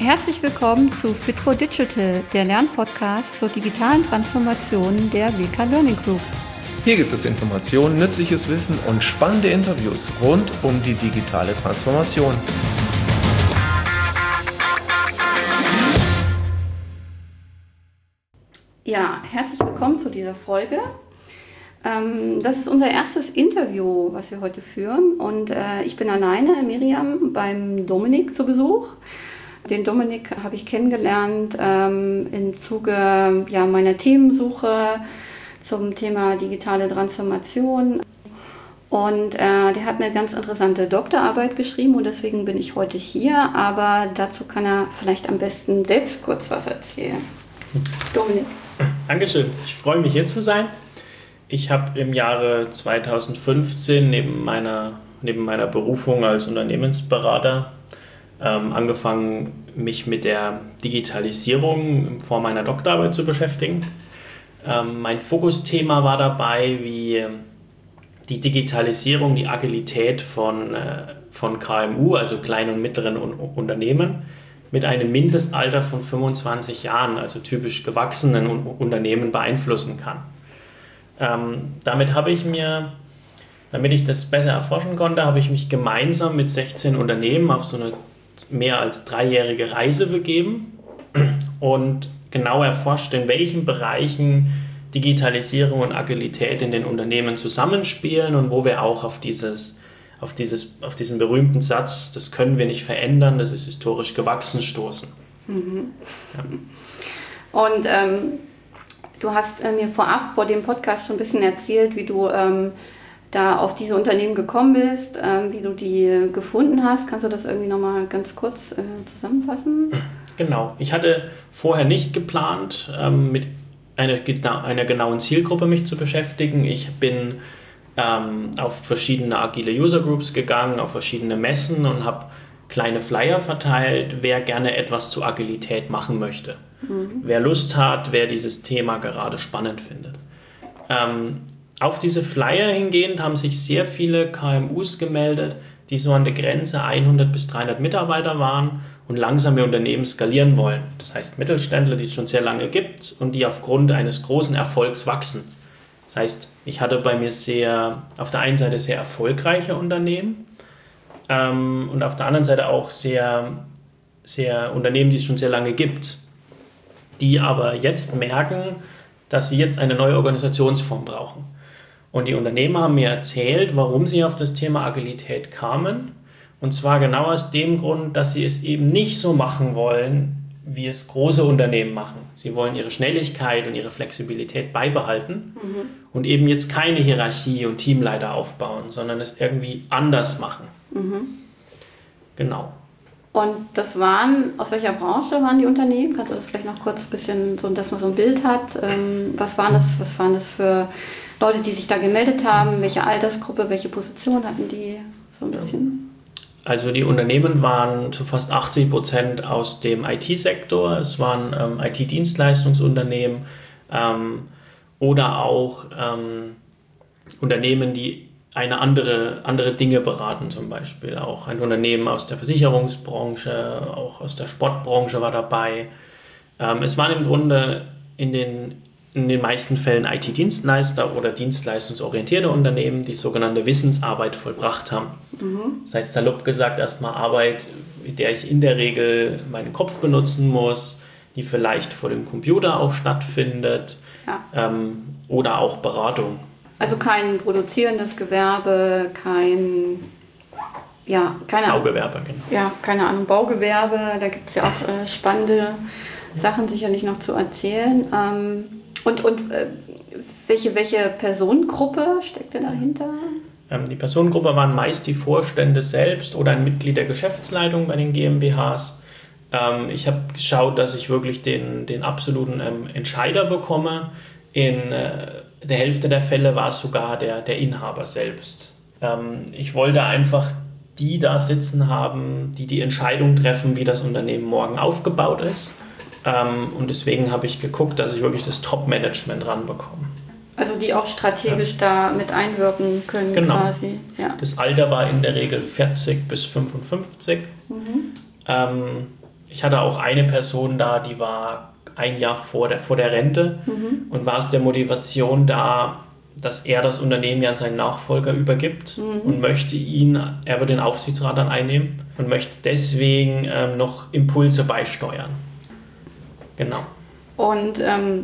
Herzlich willkommen zu Fit for Digital, der Lernpodcast zur digitalen Transformation der WK Learning Group. Hier gibt es Informationen, nützliches Wissen und spannende Interviews rund um die digitale Transformation. Ja, herzlich willkommen zu dieser Folge. Das ist unser erstes Interview, was wir heute führen. Und ich bin alleine, Miriam, beim Dominik zu Besuch. Den Dominik habe ich kennengelernt im Zuge meiner Themensuche zum Thema digitale Transformation. Und der hat eine ganz interessante Doktorarbeit geschrieben und deswegen bin ich heute hier. Aber dazu kann er vielleicht am besten selbst kurz was erzählen. Dominik. Dankeschön. Ich freue mich, hier zu sein. Ich habe im Jahre 2015 neben meiner Berufung als Unternehmensberater angefangen, mich mit der Digitalisierung in Form meiner Doktorarbeit zu beschäftigen. Mein Fokusthema war dabei, wie die Digitalisierung, die Agilität von KMU, also kleinen und mittleren Unternehmen, mit einem Mindestalter von 25 Jahren, also typisch gewachsenen Unternehmen, beeinflussen kann. Damit ich das besser erforschen konnte, habe ich mich gemeinsam mit 16 Unternehmen auf so eine mehr als 3-jährige Reise begeben und genau erforscht, in welchen Bereichen Digitalisierung und Agilität in den Unternehmen zusammenspielen und wo wir auch auf diesen berühmten Satz, das können wir nicht verändern, das ist historisch gewachsen, stoßen. Mhm. Ja. Und du hast mir vorab vor dem Podcast schon ein bisschen erzählt, wie du da auf diese Unternehmen gekommen bist, wie du die gefunden hast. Kannst du das irgendwie nochmal ganz kurz zusammenfassen? Genau. Ich hatte vorher nicht geplant, mit einer genauen Zielgruppe mich zu beschäftigen. Ich bin auf verschiedene agile User Groups gegangen, auf verschiedene Messen und habe kleine Flyer verteilt, wer gerne etwas zu Agilität machen möchte. Mhm. Wer Lust hat, wer dieses Thema gerade spannend findet. Auf diese Flyer hingehend haben sich sehr viele KMUs gemeldet, die so an der Grenze 100 bis 300 Mitarbeiter waren und langsam ihr Unternehmen skalieren wollen. Das heißt Mittelständler, die es schon sehr lange gibt und die aufgrund eines großen Erfolgs wachsen. Das heißt, ich hatte bei mir auf der einen Seite sehr erfolgreiche Unternehmen und auf der anderen Seite auch sehr, sehr Unternehmen, die es schon sehr lange gibt, die aber jetzt merken, dass sie jetzt eine neue Organisationsform brauchen. Und die Unternehmer haben mir erzählt, warum sie auf das Thema Agilität kamen. Und zwar genau aus dem Grund, dass sie es eben nicht so machen wollen, wie es große Unternehmen machen. Sie wollen ihre Schnelligkeit und ihre Flexibilität beibehalten und eben jetzt keine Hierarchie und Teamleiter aufbauen, sondern es irgendwie anders machen. Mhm. Genau. Und aus welcher Branche waren die Unternehmen? Kannst du das vielleicht noch kurz ein bisschen, so, dass man so ein Bild hat? Was waren das für Leute, die sich da gemeldet haben? Welche Altersgruppe, welche Position hatten die? So ein bisschen. Also die Unternehmen waren zu fast 80% aus dem IT-Sektor. Es waren IT-Dienstleistungsunternehmen oder auch Unternehmen, die andere Dinge beraten, zum Beispiel auch ein Unternehmen aus der Versicherungsbranche, auch aus der Sportbranche war dabei. Es waren im Grunde in den meisten Fällen IT-Dienstleister oder dienstleistungsorientierte Unternehmen, die sogenannte Wissensarbeit vollbracht haben. Mhm. Das heißt, salopp gesagt, erstmal Arbeit, mit der ich in der Regel meinen Kopf benutzen muss, die vielleicht vor dem Computer auch stattfindet, oder auch Beratung. Also kein produzierendes Gewerbe, keine Baugewerbe, genau. Ja, keine Ahnung, Baugewerbe, da gibt es ja auch spannende Sachen sicherlich noch zu erzählen. Und welche Personengruppe steckt denn dahinter? Die Personengruppe waren meist die Vorstände selbst oder ein Mitglied der Geschäftsleitung bei den GmbHs. Ich habe geschaut, dass ich wirklich den absoluten Entscheider bekomme. In der Hälfte der Fälle war es sogar der Inhaber selbst. Ich wollte einfach die da sitzen haben, die Entscheidung treffen, wie das Unternehmen morgen aufgebaut ist. Und deswegen habe ich geguckt, dass ich wirklich das Top-Management ranbekomme. Also die auch strategisch da mit einwirken können, genau. Quasi. Ja. Das Alter war in der Regel 40 bis 55. Mhm. Ich hatte auch eine Person da, die war ein Jahr vor der Rente und war aus der Motivation da, dass er das Unternehmen ja an seinen Nachfolger übergibt und er wird den Aufsichtsrat dann einnehmen und möchte deswegen noch Impulse beisteuern. Genau. Und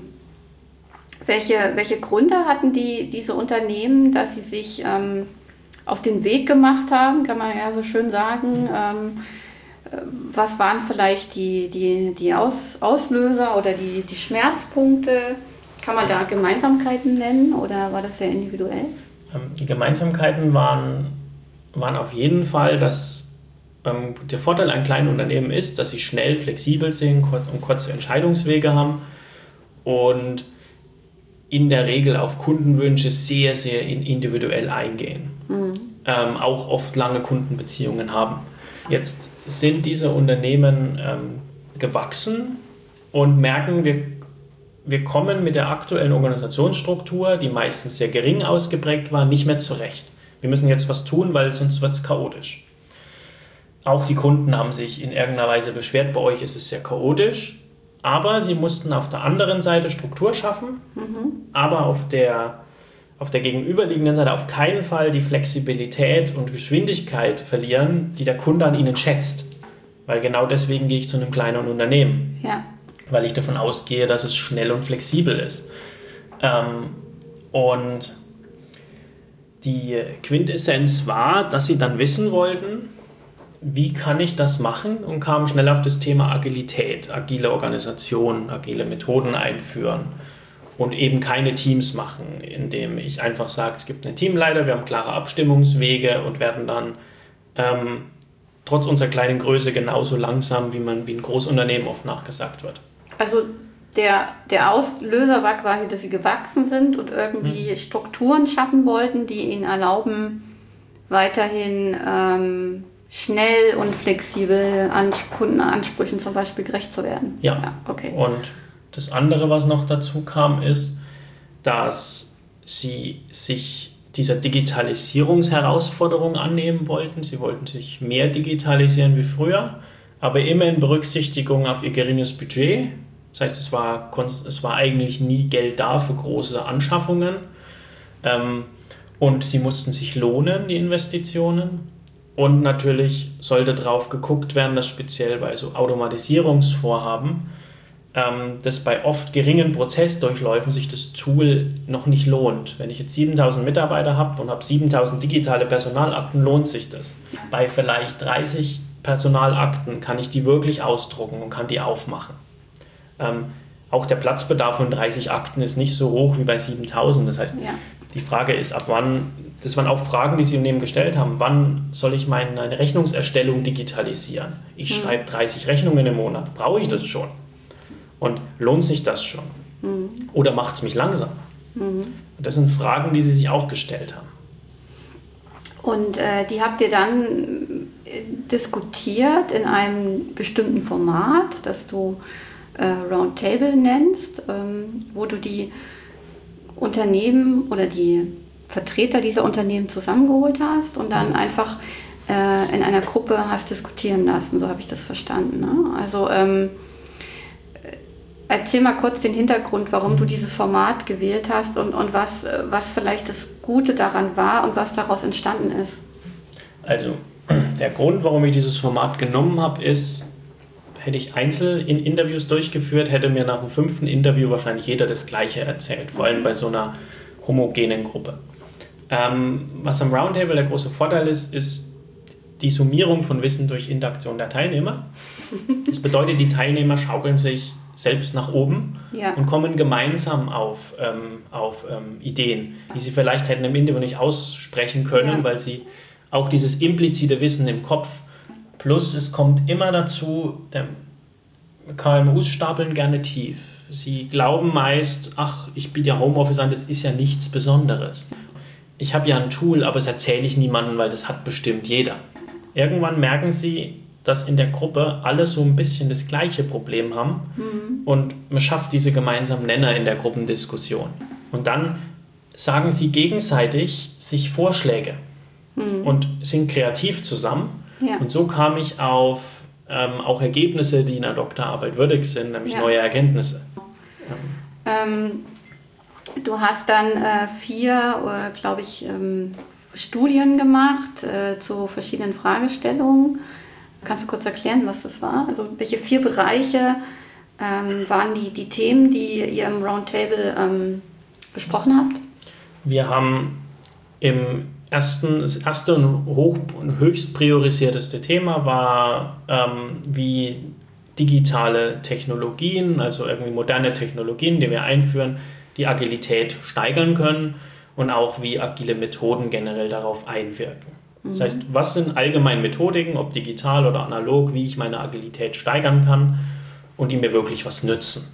welche Gründe hatten diese Unternehmen, dass sie sich auf den Weg gemacht haben, kann man ja so schön sagen? Was waren vielleicht die Auslöser oder die Schmerzpunkte? Kann man da Gemeinsamkeiten nennen oder war das sehr individuell? Die Gemeinsamkeiten waren auf jeden Fall, dass der Vorteil an kleinen Unternehmen ist, dass sie schnell, flexibel sind und kurze Entscheidungswege haben und in der Regel auf Kundenwünsche sehr, sehr individuell eingehen. Auch oft lange Kundenbeziehungen haben. Jetzt sind diese Unternehmen gewachsen und merken, wir kommen mit der aktuellen Organisationsstruktur, die meistens sehr gering ausgeprägt war, nicht mehr zurecht. Wir müssen jetzt was tun, weil sonst wird es chaotisch. Auch die Kunden haben sich in irgendeiner Weise beschwert, bei euch ist es sehr chaotisch, aber sie mussten auf der anderen Seite Struktur schaffen, aber auf der gegenüberliegenden Seite auf keinen Fall die Flexibilität und Geschwindigkeit verlieren, die der Kunde an ihnen schätzt. Weil genau deswegen gehe ich zu einem kleinen Unternehmen. Ja. Weil ich davon ausgehe, dass es schnell und flexibel ist. Und die Quintessenz war, dass sie dann wissen wollten, wie kann ich das machen, und kamen schnell auf das Thema Agilität, agile Organisation, agile Methoden einführen und eben keine Teams machen, indem ich einfach sage, es gibt einen Teamleiter, wir haben klare Abstimmungswege und werden dann trotz unserer kleinen Größe genauso langsam, wie ein Großunternehmen oft nachgesagt wird. Also der Auslöser war quasi, dass sie gewachsen sind und irgendwie Strukturen schaffen wollten, die ihnen erlauben, weiterhin schnell und flexibel Kundenansprüchen zum Beispiel gerecht zu werden. Ja, okay. Und das andere, was noch dazu kam, ist, dass sie sich dieser Digitalisierungsherausforderung annehmen wollten. Sie wollten sich mehr digitalisieren wie früher, aber immer in Berücksichtigung auf ihr geringes Budget. Das heißt, es war eigentlich nie Geld da für große Anschaffungen. Und sie mussten sich lohnen, die Investitionen. Und natürlich sollte darauf geguckt werden, dass speziell bei so Automatisierungsvorhaben, dass bei oft geringen Prozessdurchläufen sich das Tool noch nicht lohnt. Wenn ich jetzt 7.000 Mitarbeiter habe und habe 7.000 digitale Personalakten, lohnt sich das. Bei vielleicht 30 Personalakten kann ich die wirklich ausdrucken und kann die aufmachen. Auch der Platzbedarf von 30 Akten ist nicht so hoch wie bei 7.000. Das heißt, die Frage ist, ab wann, das waren auch Fragen, die Sie Unternehmen gestellt haben, wann soll ich meine Rechnungserstellung digitalisieren? Ich schreibe 30 Rechnungen im Monat. Brauche ich das schon? Und lohnt sich das schon? Oder macht es mich langsam? Und das sind Fragen, die Sie sich auch gestellt haben. Und die habt ihr dann diskutiert in einem bestimmten Format, das du Roundtable nennst, wo du die Unternehmen oder die Vertreter dieser Unternehmen zusammengeholt hast und dann einfach in einer Gruppe hast diskutieren lassen, so habe ich das verstanden. Ne? Also erzähl mal kurz den Hintergrund, warum du dieses Format gewählt hast und was vielleicht das Gute daran war und was daraus entstanden ist. Also der Grund, warum ich dieses Format genommen habe, ist, hätte ich einzeln in Interviews durchgeführt, hätte mir nach dem 5. Interview wahrscheinlich jeder das Gleiche erzählt, vor allem bei so einer homogenen Gruppe. Was am Roundtable der große Vorteil ist die Summierung von Wissen durch Interaktion der Teilnehmer. Das bedeutet, die Teilnehmer schaukeln sich selbst nach oben und kommen gemeinsam auf Ideen, die sie vielleicht hätten im Interview nicht aussprechen können, weil sie auch dieses implizite Wissen im Kopf, plus es kommt immer dazu, KMUs stapeln gerne tief. Sie glauben meist, ich biete ja Homeoffice an, das ist ja nichts Besonderes. Ich habe ja ein Tool, aber das erzähle ich niemandem, weil das hat bestimmt jeder. Irgendwann merken sie, dass in der Gruppe alle so ein bisschen das gleiche Problem haben und man schafft diese gemeinsamen Nenner in der Gruppendiskussion. Und dann sagen sie gegenseitig sich Vorschläge und sind kreativ zusammen. Ja. Und so kam ich auf auch Ergebnisse, die in der Doktorarbeit würdig sind, nämlich neue Erkenntnisse. Du hast dann 4, glaube ich, Studien gemacht zu verschiedenen Fragestellungen. Kannst du kurz erklären, was das war? Also welche 4 Bereiche waren die Themen, die ihr im Roundtable besprochen habt? Wir haben das erste und höchst priorisierteste Thema war, wie digitale Technologien, also irgendwie moderne Technologien, die wir einführen, die Agilität steigern können und auch wie agile Methoden generell darauf einwirken. Das heißt, was sind allgemein Methodiken, ob digital oder analog, wie ich meine Agilität steigern kann und die mir wirklich was nützen.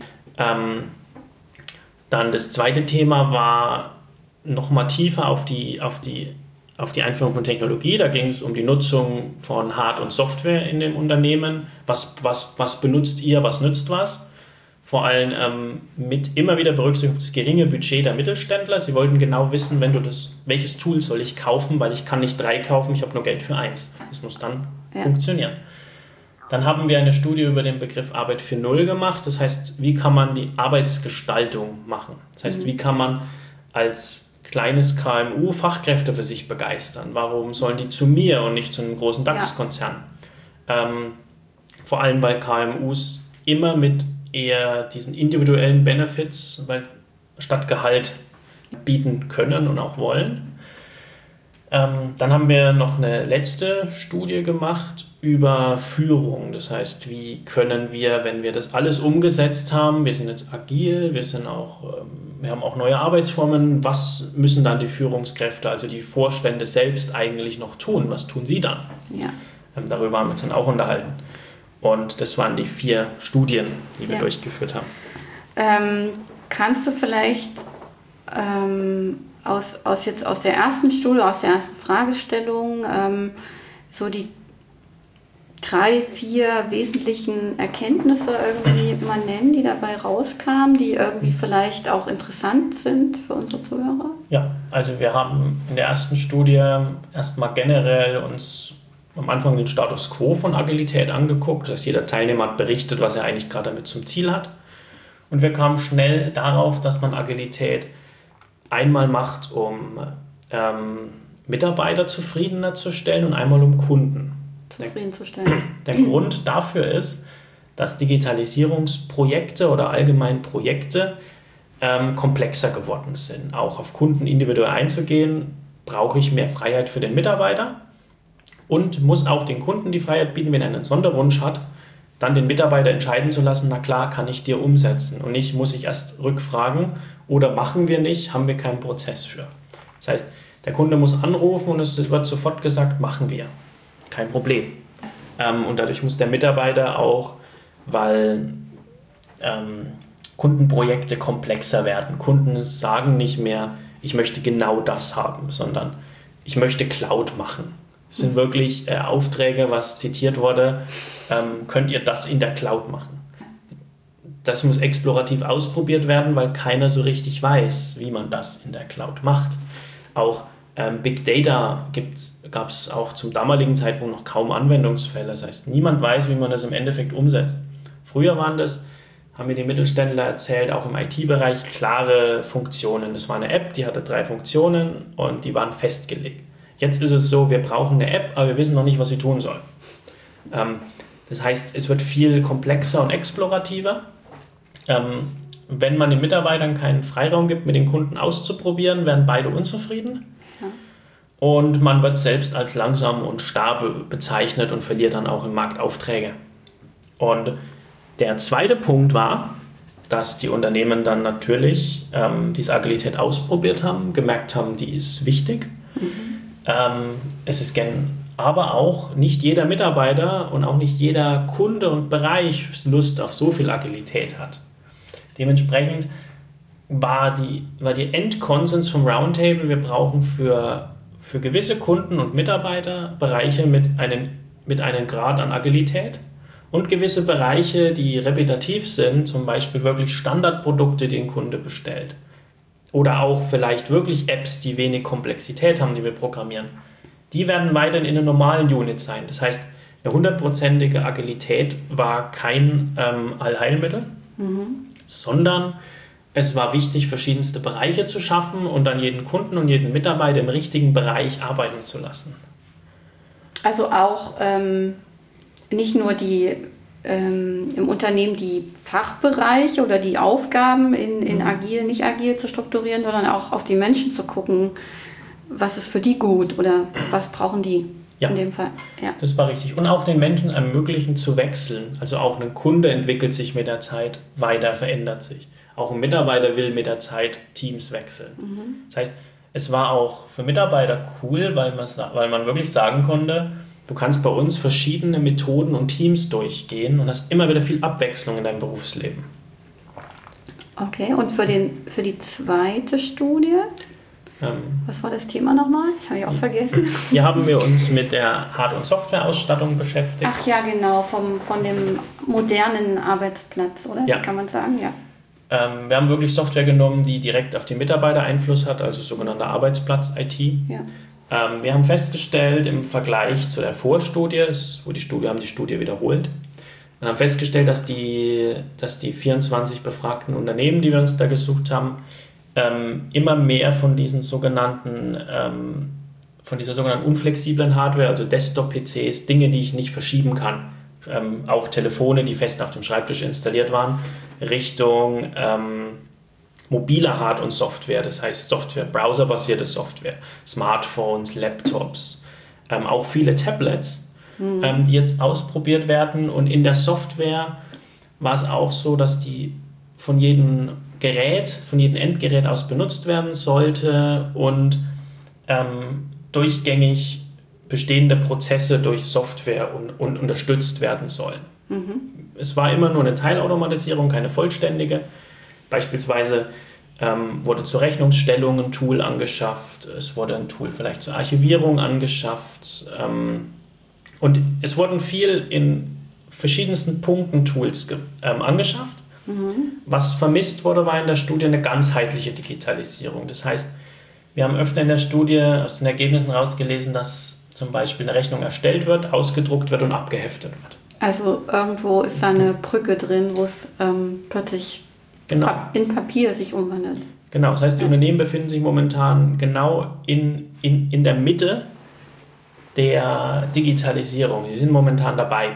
Dann das zweite Thema war nochmal tiefer auf die Einführung von Technologie. Da ging es um die Nutzung von Hard- und Software in den Unternehmen. Was benutzt ihr, was nützt was? Vor allem mit immer wieder berücksichtigt das geringe Budget der Mittelständler. Sie wollten genau wissen, welches Tool soll ich kaufen, weil ich kann nicht 3 kaufen, ich habe nur Geld für 1. Das muss dann funktionieren. Dann haben wir eine Studie über den Begriff Arbeit 4.0 gemacht. Das heißt, wie kann man die Arbeitsgestaltung machen? Das heißt, wie kann man als kleines KMU Fachkräfte für sich begeistern? Warum sollen die zu mir und nicht zu einem großen DAX-Konzern? Vor allem, weil KMUs immer mit eher diesen individuellen Benefits statt Gehalt bieten können und auch wollen. Dann haben wir noch eine letzte Studie gemacht über Führung. Das heißt, wie können wir, wenn wir das alles umgesetzt haben, wir sind jetzt agil, wir haben auch neue Arbeitsformen, was müssen dann die Führungskräfte, also die Vorstände selbst eigentlich noch tun? Was tun sie dann? Ja. Darüber haben wir uns dann auch unterhalten. Und das waren die 4 Studien, die wir durchgeführt haben. Kannst du vielleicht aus der ersten Studie, aus der ersten Fragestellung, so die 3, 4 wesentlichen Erkenntnisse irgendwie mal nennen, die dabei rauskamen, die irgendwie vielleicht auch interessant sind für unsere Zuhörer? Ja, also wir haben in der ersten Studie erstmal generell uns am Anfang den Status Quo von Agilität angeguckt. Das heißt, jeder Teilnehmer hat berichtet, was er eigentlich gerade damit zum Ziel hat. Und wir kamen schnell darauf, dass man Agilität einmal macht, um Mitarbeiter zufriedener zu stellen und einmal um Kunden zufriedenzustellen. Der Grund dafür ist, dass Digitalisierungsprojekte oder allgemein Projekte komplexer geworden sind. Auch auf Kunden individuell einzugehen, brauche ich mehr Freiheit für den Mitarbeiter und muss auch den Kunden die Freiheit bieten, wenn er einen Sonderwunsch hat, dann den Mitarbeiter entscheiden zu lassen, na klar, kann ich dir umsetzen. Und nicht muss ich erst rückfragen oder machen wir nicht, haben wir keinen Prozess für. Das heißt, der Kunde muss anrufen und es wird sofort gesagt, machen wir. Kein Problem. Und dadurch muss der Mitarbeiter auch, weil Kundenprojekte komplexer werden. Kunden sagen nicht mehr, ich möchte genau das haben, sondern ich möchte Cloud machen. Das sind wirklich Aufträge, was zitiert wurde, könnt ihr das in der Cloud machen. Das muss explorativ ausprobiert werden, weil keiner so richtig weiß, wie man das in der Cloud macht. Auch Big Data gab es auch zum damaligen Zeitpunkt noch kaum Anwendungsfälle. Das heißt, niemand weiß, wie man das im Endeffekt umsetzt. Früher haben mir die Mittelständler erzählt, auch im IT-Bereich klare Funktionen. Das war eine App, die hatte 3 Funktionen und die waren festgelegt. Jetzt ist es so, wir brauchen eine App, aber wir wissen noch nicht, was sie tun soll. Das heißt, es wird viel komplexer und explorativer. Wenn man den Mitarbeitern keinen Freiraum gibt, mit den Kunden auszuprobieren, werden beide unzufrieden. Ja. Und man wird selbst als langsam und starr bezeichnet und verliert dann auch im Markt Aufträge. Und der zweite Punkt war, dass die Unternehmen dann natürlich diese Agilität ausprobiert haben, gemerkt haben, die ist wichtig. Es ist aber auch nicht jeder Mitarbeiter und auch nicht jeder Kunde und Bereich Lust auf so viel Agilität hat. Dementsprechend war die Endkonsens vom Roundtable, wir brauchen für gewisse Kunden und Mitarbeiter Bereiche mit einem Grad an Agilität und gewisse Bereiche, die repetitiv sind, zum Beispiel wirklich Standardprodukte, die ein Kunde bestellt. Oder auch vielleicht wirklich Apps, die wenig Komplexität haben, die wir programmieren. Die werden weiterhin in einer normalen Unit sein. Das heißt, eine 100%ige Agilität war kein Allheilmittel, sondern es war wichtig, verschiedenste Bereiche zu schaffen und dann jeden Kunden und jeden Mitarbeiter im richtigen Bereich arbeiten zu lassen. Also auch nicht nur im Unternehmen die Fachbereiche oder die Aufgaben in agil, nicht agil zu strukturieren, sondern auch auf die Menschen zu gucken, was ist für die gut oder was brauchen die in dem Fall. Ja, das war richtig. Und auch den Menschen ermöglichen zu wechseln. Also auch ein Kunde entwickelt sich mit der Zeit weiter, verändert sich. Auch ein Mitarbeiter will mit der Zeit Teams wechseln. Das heißt, es war auch für Mitarbeiter cool, weil man wirklich sagen konnte, du kannst bei uns verschiedene Methoden und Teams durchgehen und hast immer wieder viel Abwechslung in deinem Berufsleben. Okay, und für die zweite Studie, was war das Thema nochmal? Ich habe ja auch vergessen. Hier haben wir uns mit der Hard- und Softwareausstattung beschäftigt. Ach ja, genau, von dem modernen Arbeitsplatz, oder? Ja. Kann man sagen, ja. Wir haben wirklich Software genommen, die direkt auf die Mitarbeiter Einfluss hat, also sogenannte Arbeitsplatz-IT. Ja. Wir haben festgestellt im Vergleich zu der Vorstudie, haben die Studie wiederholt, und haben festgestellt, dass die 24 befragten Unternehmen, die wir uns da gesucht haben, immer mehr von dieser sogenannten unflexiblen Hardware, also Desktop-PCs, Dinge, die ich nicht verschieben kann, auch Telefone, die fest auf dem Schreibtisch installiert waren, Richtung mobile Hard- und Software, das heißt Software, browserbasierte Software, Smartphones, Laptops, auch viele Tablets, die jetzt ausprobiert werden. Und in der Software war es auch so, dass die von jedem Endgerät aus benutzt werden sollte und durchgängig bestehende Prozesse durch Software und unterstützt werden sollen. Es war immer nur eine Teilautomatisierung, keine vollständige. Beispielsweise wurde zur Rechnungsstellung ein Tool angeschafft, es wurde ein Tool vielleicht zur Archivierung angeschafft und es wurden viel in verschiedensten Punkten Tools angeschafft. Was vermisst wurde, war in der Studie eine ganzheitliche Digitalisierung. Das heißt, wir haben öfter in der Studie aus den Ergebnissen rausgelesen, dass zum Beispiel eine Rechnung erstellt wird, ausgedruckt wird und abgeheftet wird. Also irgendwo ist da eine Brücke drin, wo es plötzlich in Papier sich umwandelt. Genau, das heißt, die Unternehmen befinden sich momentan genau in der Mitte der Digitalisierung. Sie sind momentan dabei.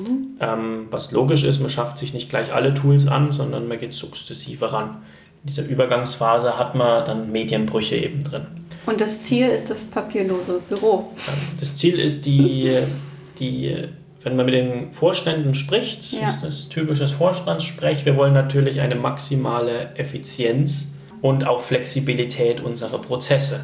Was logisch ist, man schafft sich nicht gleich alle Tools an, sondern man geht sukzessive ran. In dieser Übergangsphase hat man dann Medienbrüche eben drin. Und das Ziel ist das papierlose Büro. Das Ziel ist wenn man mit den Vorständen spricht, ist das typisches Vorstandssprech, wir wollen natürlich eine maximale Effizienz und auch Flexibilität unserer Prozesse.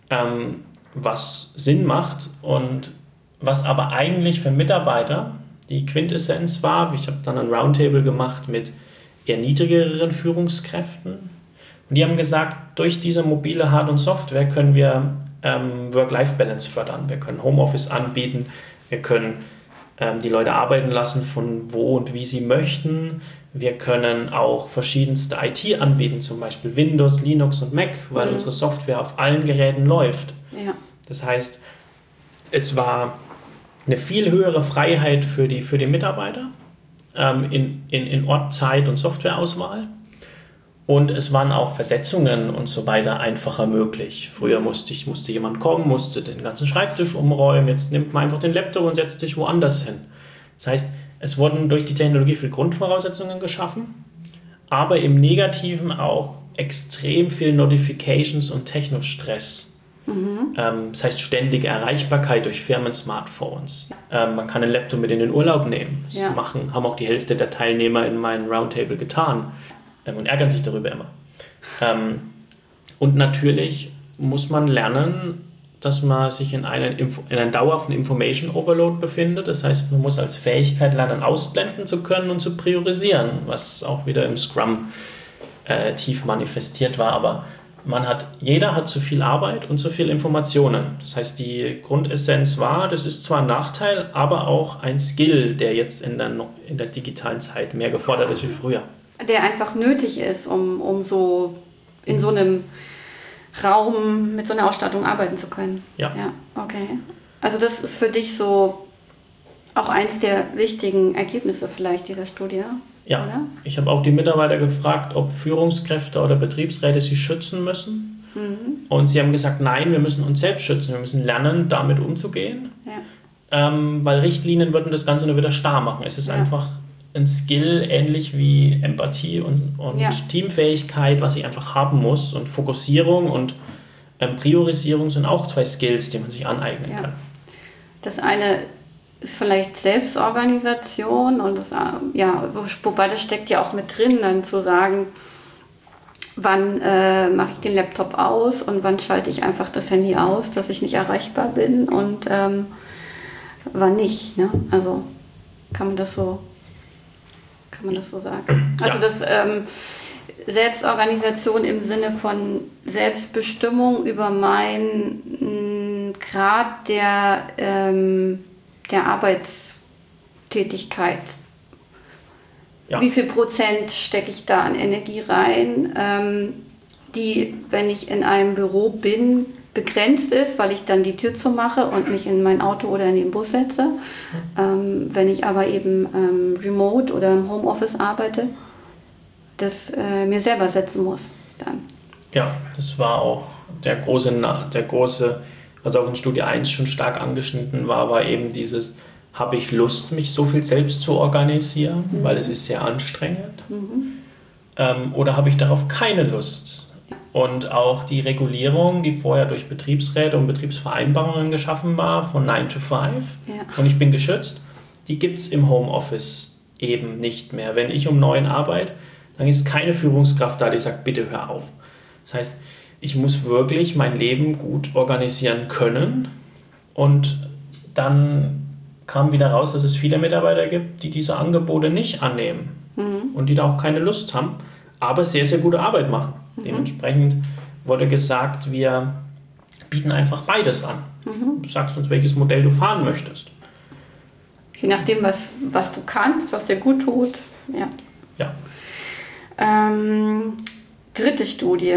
Was Sinn macht und was aber eigentlich für Mitarbeiter die Quintessenz war, ich habe dann ein Roundtable gemacht mit eher niedrigeren Führungskräften und die haben gesagt, durch diese mobile Hard- und Software können wir Work-Life-Balance fördern, wir können Homeoffice anbieten, wir können die Leute arbeiten lassen von wo und wie sie möchten. Wir können auch verschiedenste IT anbieten, zum Beispiel Windows, Linux und Mac, weil unsere Software auf allen Geräten läuft. Ja. Das heißt, es war eine viel höhere Freiheit für die Mitarbeiter in Ort, Zeit und Softwareauswahl. Und es waren auch Versetzungen und so weiter einfacher möglich. Früher musste jemand kommen, musste den ganzen Schreibtisch umräumen. Jetzt nimmt man einfach den Laptop und setzt sich woanders hin. Das heißt, es wurden durch die Technologie viele Grundvoraussetzungen geschaffen, aber im Negativen auch extrem viel Notifications und Technostress. Das heißt ständige Erreichbarkeit durch Firmen-Smartphones. Man kann einen Laptop mit in den Urlaub nehmen. Das haben auch die Hälfte der Teilnehmer in meinem Roundtable getan. Und ärgern sich darüber immer. Und natürlich muss man lernen, dass man sich in einem dauerhaften Information Overload befindet. Das heißt, man muss als Fähigkeit lernen, ausblenden zu können und zu priorisieren, was auch wieder im Scrum tief manifestiert war. Aber jeder hat zu viel Arbeit und zu viel Informationen. Das heißt, die Grundessenz war, das ist zwar ein Nachteil, aber auch ein Skill, der jetzt in der digitalen Zeit mehr gefordert ist wie früher. Der einfach nötig ist, um so in so einem Raum mit so einer Ausstattung arbeiten zu können. Ja. Ja, okay. Also das ist für dich so auch eins der wichtigen Ergebnisse vielleicht dieser Studie. Ja, oder? Ich habe auch die Mitarbeiter gefragt, ob Führungskräfte oder Betriebsräte sie schützen müssen. Und sie haben gesagt, nein, wir müssen uns selbst schützen, wir müssen lernen, damit umzugehen. Ja. Weil Richtlinien würden das Ganze nur wieder starr machen. Es ist einfach ein Skill, ähnlich wie Empathie und Teamfähigkeit, was ich einfach haben muss. Und Fokussierung und Priorisierung sind auch 2 Skills, die man sich aneignen kann. Das eine ist vielleicht Selbstorganisation und das, wobei das steckt ja auch mit drin, dann zu sagen, wann mache ich den Laptop aus und wann schalte ich einfach das Handy aus, dass ich nicht erreichbar bin und wann nicht. Ne? Also kann man das so sagen. Also das Selbstorganisation im Sinne von Selbstbestimmung über meinen Grad der Arbeitstätigkeit. Ja. Wie viel Prozent stecke ich da an Energie rein, die, wenn ich in einem Büro bin, begrenzt ist, weil ich dann die Tür zumache und mich in mein Auto oder in den Bus setze. Wenn ich aber eben remote oder im Homeoffice arbeite, das mir selber setzen muss dann. Ja, das war auch der große, was auch in Studie 1 schon stark angeschnitten war eben dieses, habe ich Lust, mich so viel selbst zu organisieren, weil es ist sehr anstrengend, oder habe ich darauf keine Lust? Und auch die Regulierung, die vorher durch Betriebsräte und Betriebsvereinbarungen geschaffen war, von 9 to 5, und ich bin geschützt, die gibt es im Homeoffice eben nicht mehr. Wenn ich um 9 arbeite, dann ist keine Führungskraft da, die sagt, bitte hör auf. Das heißt, ich muss wirklich mein Leben gut organisieren können, und dann kam wieder raus, dass es viele Mitarbeiter gibt, die diese Angebote nicht annehmen und die da auch keine Lust haben, aber sehr, sehr gute Arbeit machen. Dementsprechend wurde gesagt, wir bieten einfach beides an. Du sagst uns, welches Modell du fahren möchtest. Je nachdem, was du kannst, was dir gut tut. Ja. Dritte Studie.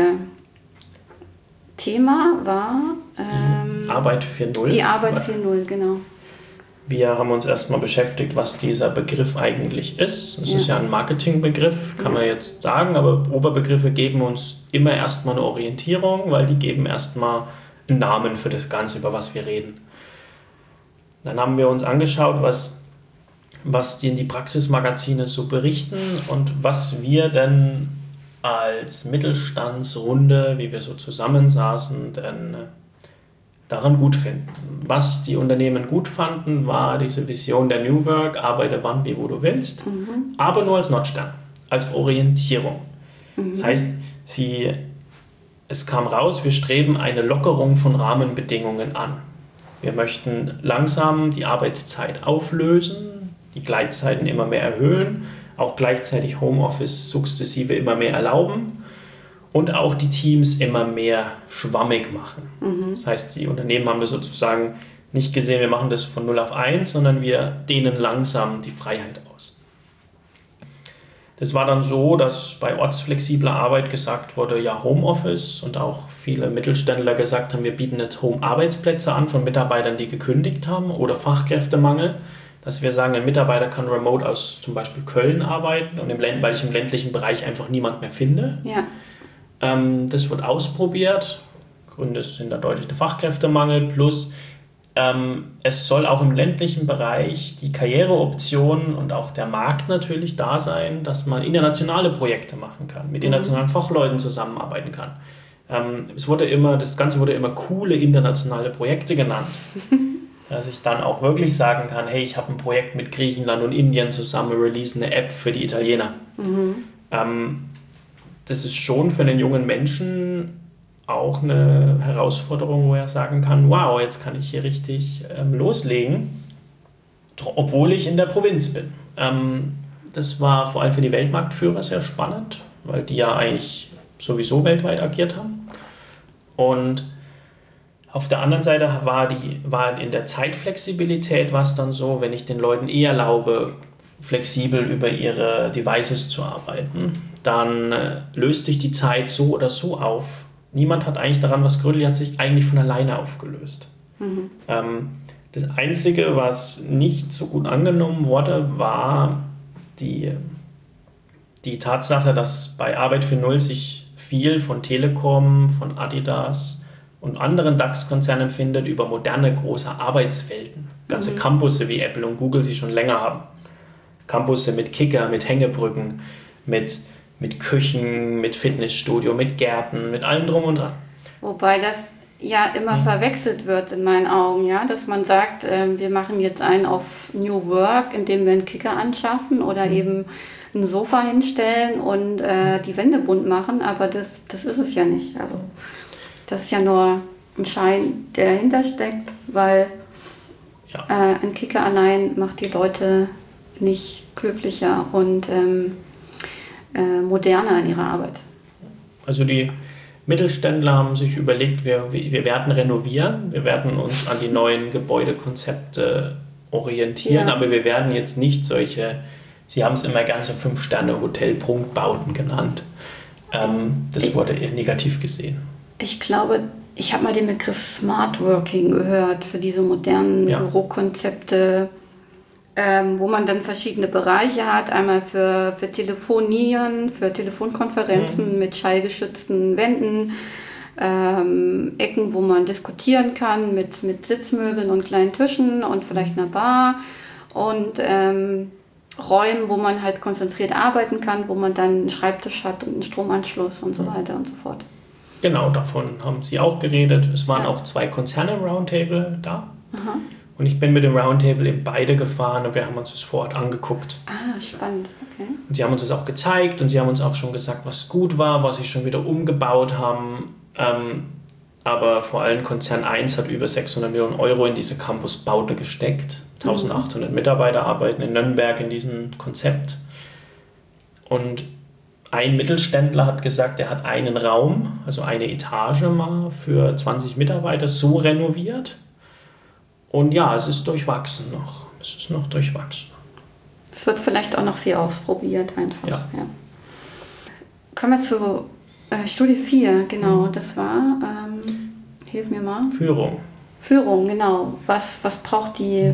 Thema war die Arbeit 4.0. Die Arbeit 4.0, genau. Wir haben uns erstmal beschäftigt, was dieser Begriff eigentlich ist. Es ist ja ein Marketingbegriff, kann man jetzt sagen, aber Oberbegriffe geben uns immer erstmal eine Orientierung, weil die geben erstmal einen Namen für das Ganze, über was wir reden. Dann haben wir uns angeschaut, was die Praxismagazine so berichten und was wir denn als Mittelstandsrunde, wie wir so zusammensaßen, denn daran gut finden. Was die Unternehmen gut fanden, war diese Vision der New Work, arbeite wann, wie, wo du willst, aber nur als Nordstern, als Orientierung. Das heißt, es kam raus, wir streben eine Lockerung von Rahmenbedingungen an. Wir möchten langsam die Arbeitszeit auflösen, die Gleitzeiten immer mehr erhöhen, auch gleichzeitig Homeoffice sukzessive immer mehr erlauben und auch die Teams immer mehr schwammig machen. Das heißt, die Unternehmen haben das sozusagen nicht gesehen, wir machen das von 0 auf 1, sondern wir dehnen langsam die Freiheit aus. Das war dann so, dass bei ortsflexibler Arbeit gesagt wurde, ja, Homeoffice, und auch viele Mittelständler gesagt haben, wir bieten jetzt Home-Arbeitsplätze an von Mitarbeitern, die gekündigt haben, oder Fachkräftemangel, dass wir sagen, ein Mitarbeiter kann remote aus zum Beispiel Köln arbeiten, und weil ich im ländlichen Bereich einfach niemand mehr finde. Ja. Das wird ausprobiert. Gründe sind da deutlich der Fachkräftemangel, plus es soll auch im ländlichen Bereich die Karriereoptionen und auch der Markt natürlich da sein, dass man internationale Projekte machen kann, mit internationalen Fachleuten zusammenarbeiten kann. Das Ganze wurde immer coole internationale Projekte genannt. Dass ich dann auch wirklich sagen kann, hey, ich habe ein Projekt mit Griechenland und Indien zusammen, release eine App für die Italiener. Das ist schon für einen jungen Menschen auch eine Herausforderung, wo er sagen kann, wow, jetzt kann ich hier richtig loslegen, obwohl ich in der Provinz bin. Das war vor allem für die Weltmarktführer sehr spannend, weil die ja eigentlich sowieso weltweit agiert haben. Und auf der anderen Seite war in der Zeitflexibilität war es dann so, wenn ich den Leuten erlaube, flexibel über ihre Devices zu arbeiten, dann löst sich die Zeit so oder so auf. Niemand hat eigentlich daran was gerüttelt, die hat sich eigentlich von alleine aufgelöst. Das Einzige, was nicht so gut angenommen wurde, war die Tatsache, dass bei Arbeit für Null sich viel von Telekom, von Adidas und anderen DAX-Konzernen findet über moderne, große Arbeitswelten. Ganze Campusse wie Apple und Google sie schon länger haben. Campusse mit Kicker, mit Hängebrücken, mit Küchen, mit Fitnessstudio, mit Gärten, mit allem drum und dran. Wobei das ja immer verwechselt wird in meinen Augen, ja, dass man sagt, wir machen jetzt einen auf New Work, indem wir einen Kicker anschaffen oder eben ein Sofa hinstellen und die Wände bunt machen, aber das ist es ja nicht. Also das ist ja nur ein Schein, der dahinter steckt, weil ein Kicker allein macht die Leute nicht glücklicher und moderner in ihrer Arbeit. Also die Mittelständler haben sich überlegt, wir werden renovieren, wir werden uns an die neuen Gebäudekonzepte orientieren, aber wir werden jetzt nicht solche, sie haben es immer gerne so 5-Sterne-Hotel-Prunkbauten genannt. Das wurde eher negativ gesehen. Ich glaube, ich habe mal den Begriff Smart Working gehört für diese modernen Bürokonzepte, wo man dann verschiedene Bereiche hat, einmal für Telefonieren, für Telefonkonferenzen mit schallgeschützten Wänden, Ecken, wo man diskutieren kann mit Sitzmöbeln und kleinen Tischen und vielleicht einer Bar und Räumen, wo man halt konzentriert arbeiten kann, wo man dann einen Schreibtisch hat und einen Stromanschluss und so weiter und so fort. Genau, davon haben Sie auch geredet. Es waren auch 2 Konzerne im Roundtable da. Aha. Und ich bin mit dem Roundtable in beide gefahren und wir haben uns das vor Ort angeguckt. Ah, spannend, okay. Und sie haben uns das auch gezeigt und sie haben uns auch schon gesagt, was gut war, was sie schon wieder umgebaut haben. Aber vor allem Konzern 1 hat über 600 Millionen Euro in diese Campusbaute gesteckt. 1800 Mitarbeiter arbeiten in Nürnberg in diesem Konzept. Und ein Mittelständler hat gesagt, er hat einen Raum, also eine Etage mal für 20 Mitarbeiter so renoviert. Und ja, es ist durchwachsen noch. Es ist noch durchwachsen. Es wird vielleicht auch noch viel ausprobiert einfach. Ja. Kommen wir zu Studie 4, genau. Das war, hilf mir mal. Führung, genau. Was braucht die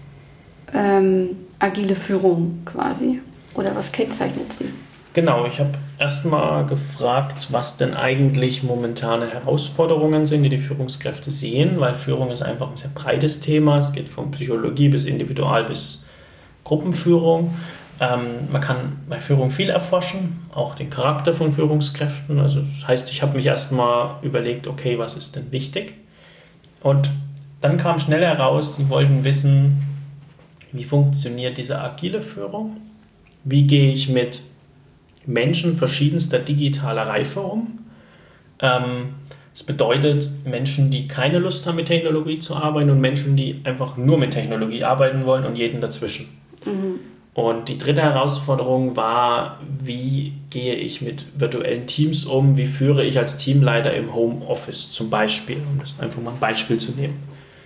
agile Führung quasi? Oder was kennzeichnet sie? Genau, ich habe erstmal gefragt, was denn eigentlich momentane Herausforderungen sind, die die Führungskräfte sehen, weil Führung ist einfach ein sehr breites Thema. Es geht von Psychologie bis Individual bis Gruppenführung. Man kann bei Führung viel erforschen, auch den Charakter von Führungskräften. Also das heißt, ich habe mich erstmal überlegt, okay, was ist denn wichtig? Und dann kam schnell heraus, sie wollten wissen, wie funktioniert diese agile Führung? Wie gehe ich mit Menschen verschiedenster digitaler Reife um? Das bedeutet Menschen, die keine Lust haben, mit Technologie zu arbeiten und Menschen, die einfach nur mit Technologie arbeiten wollen und jeden dazwischen. Und die dritte Herausforderung war, wie gehe ich mit virtuellen Teams um? Wie führe ich als Teamleiter im Homeoffice zum Beispiel? Um das einfach mal ein Beispiel zu nehmen.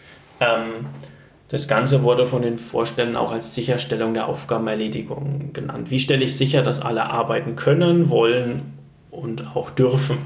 Das Ganze wurde von den Vorständen auch als Sicherstellung der Aufgabenerledigung genannt. Wie stelle ich sicher, dass alle arbeiten können, wollen und auch dürfen?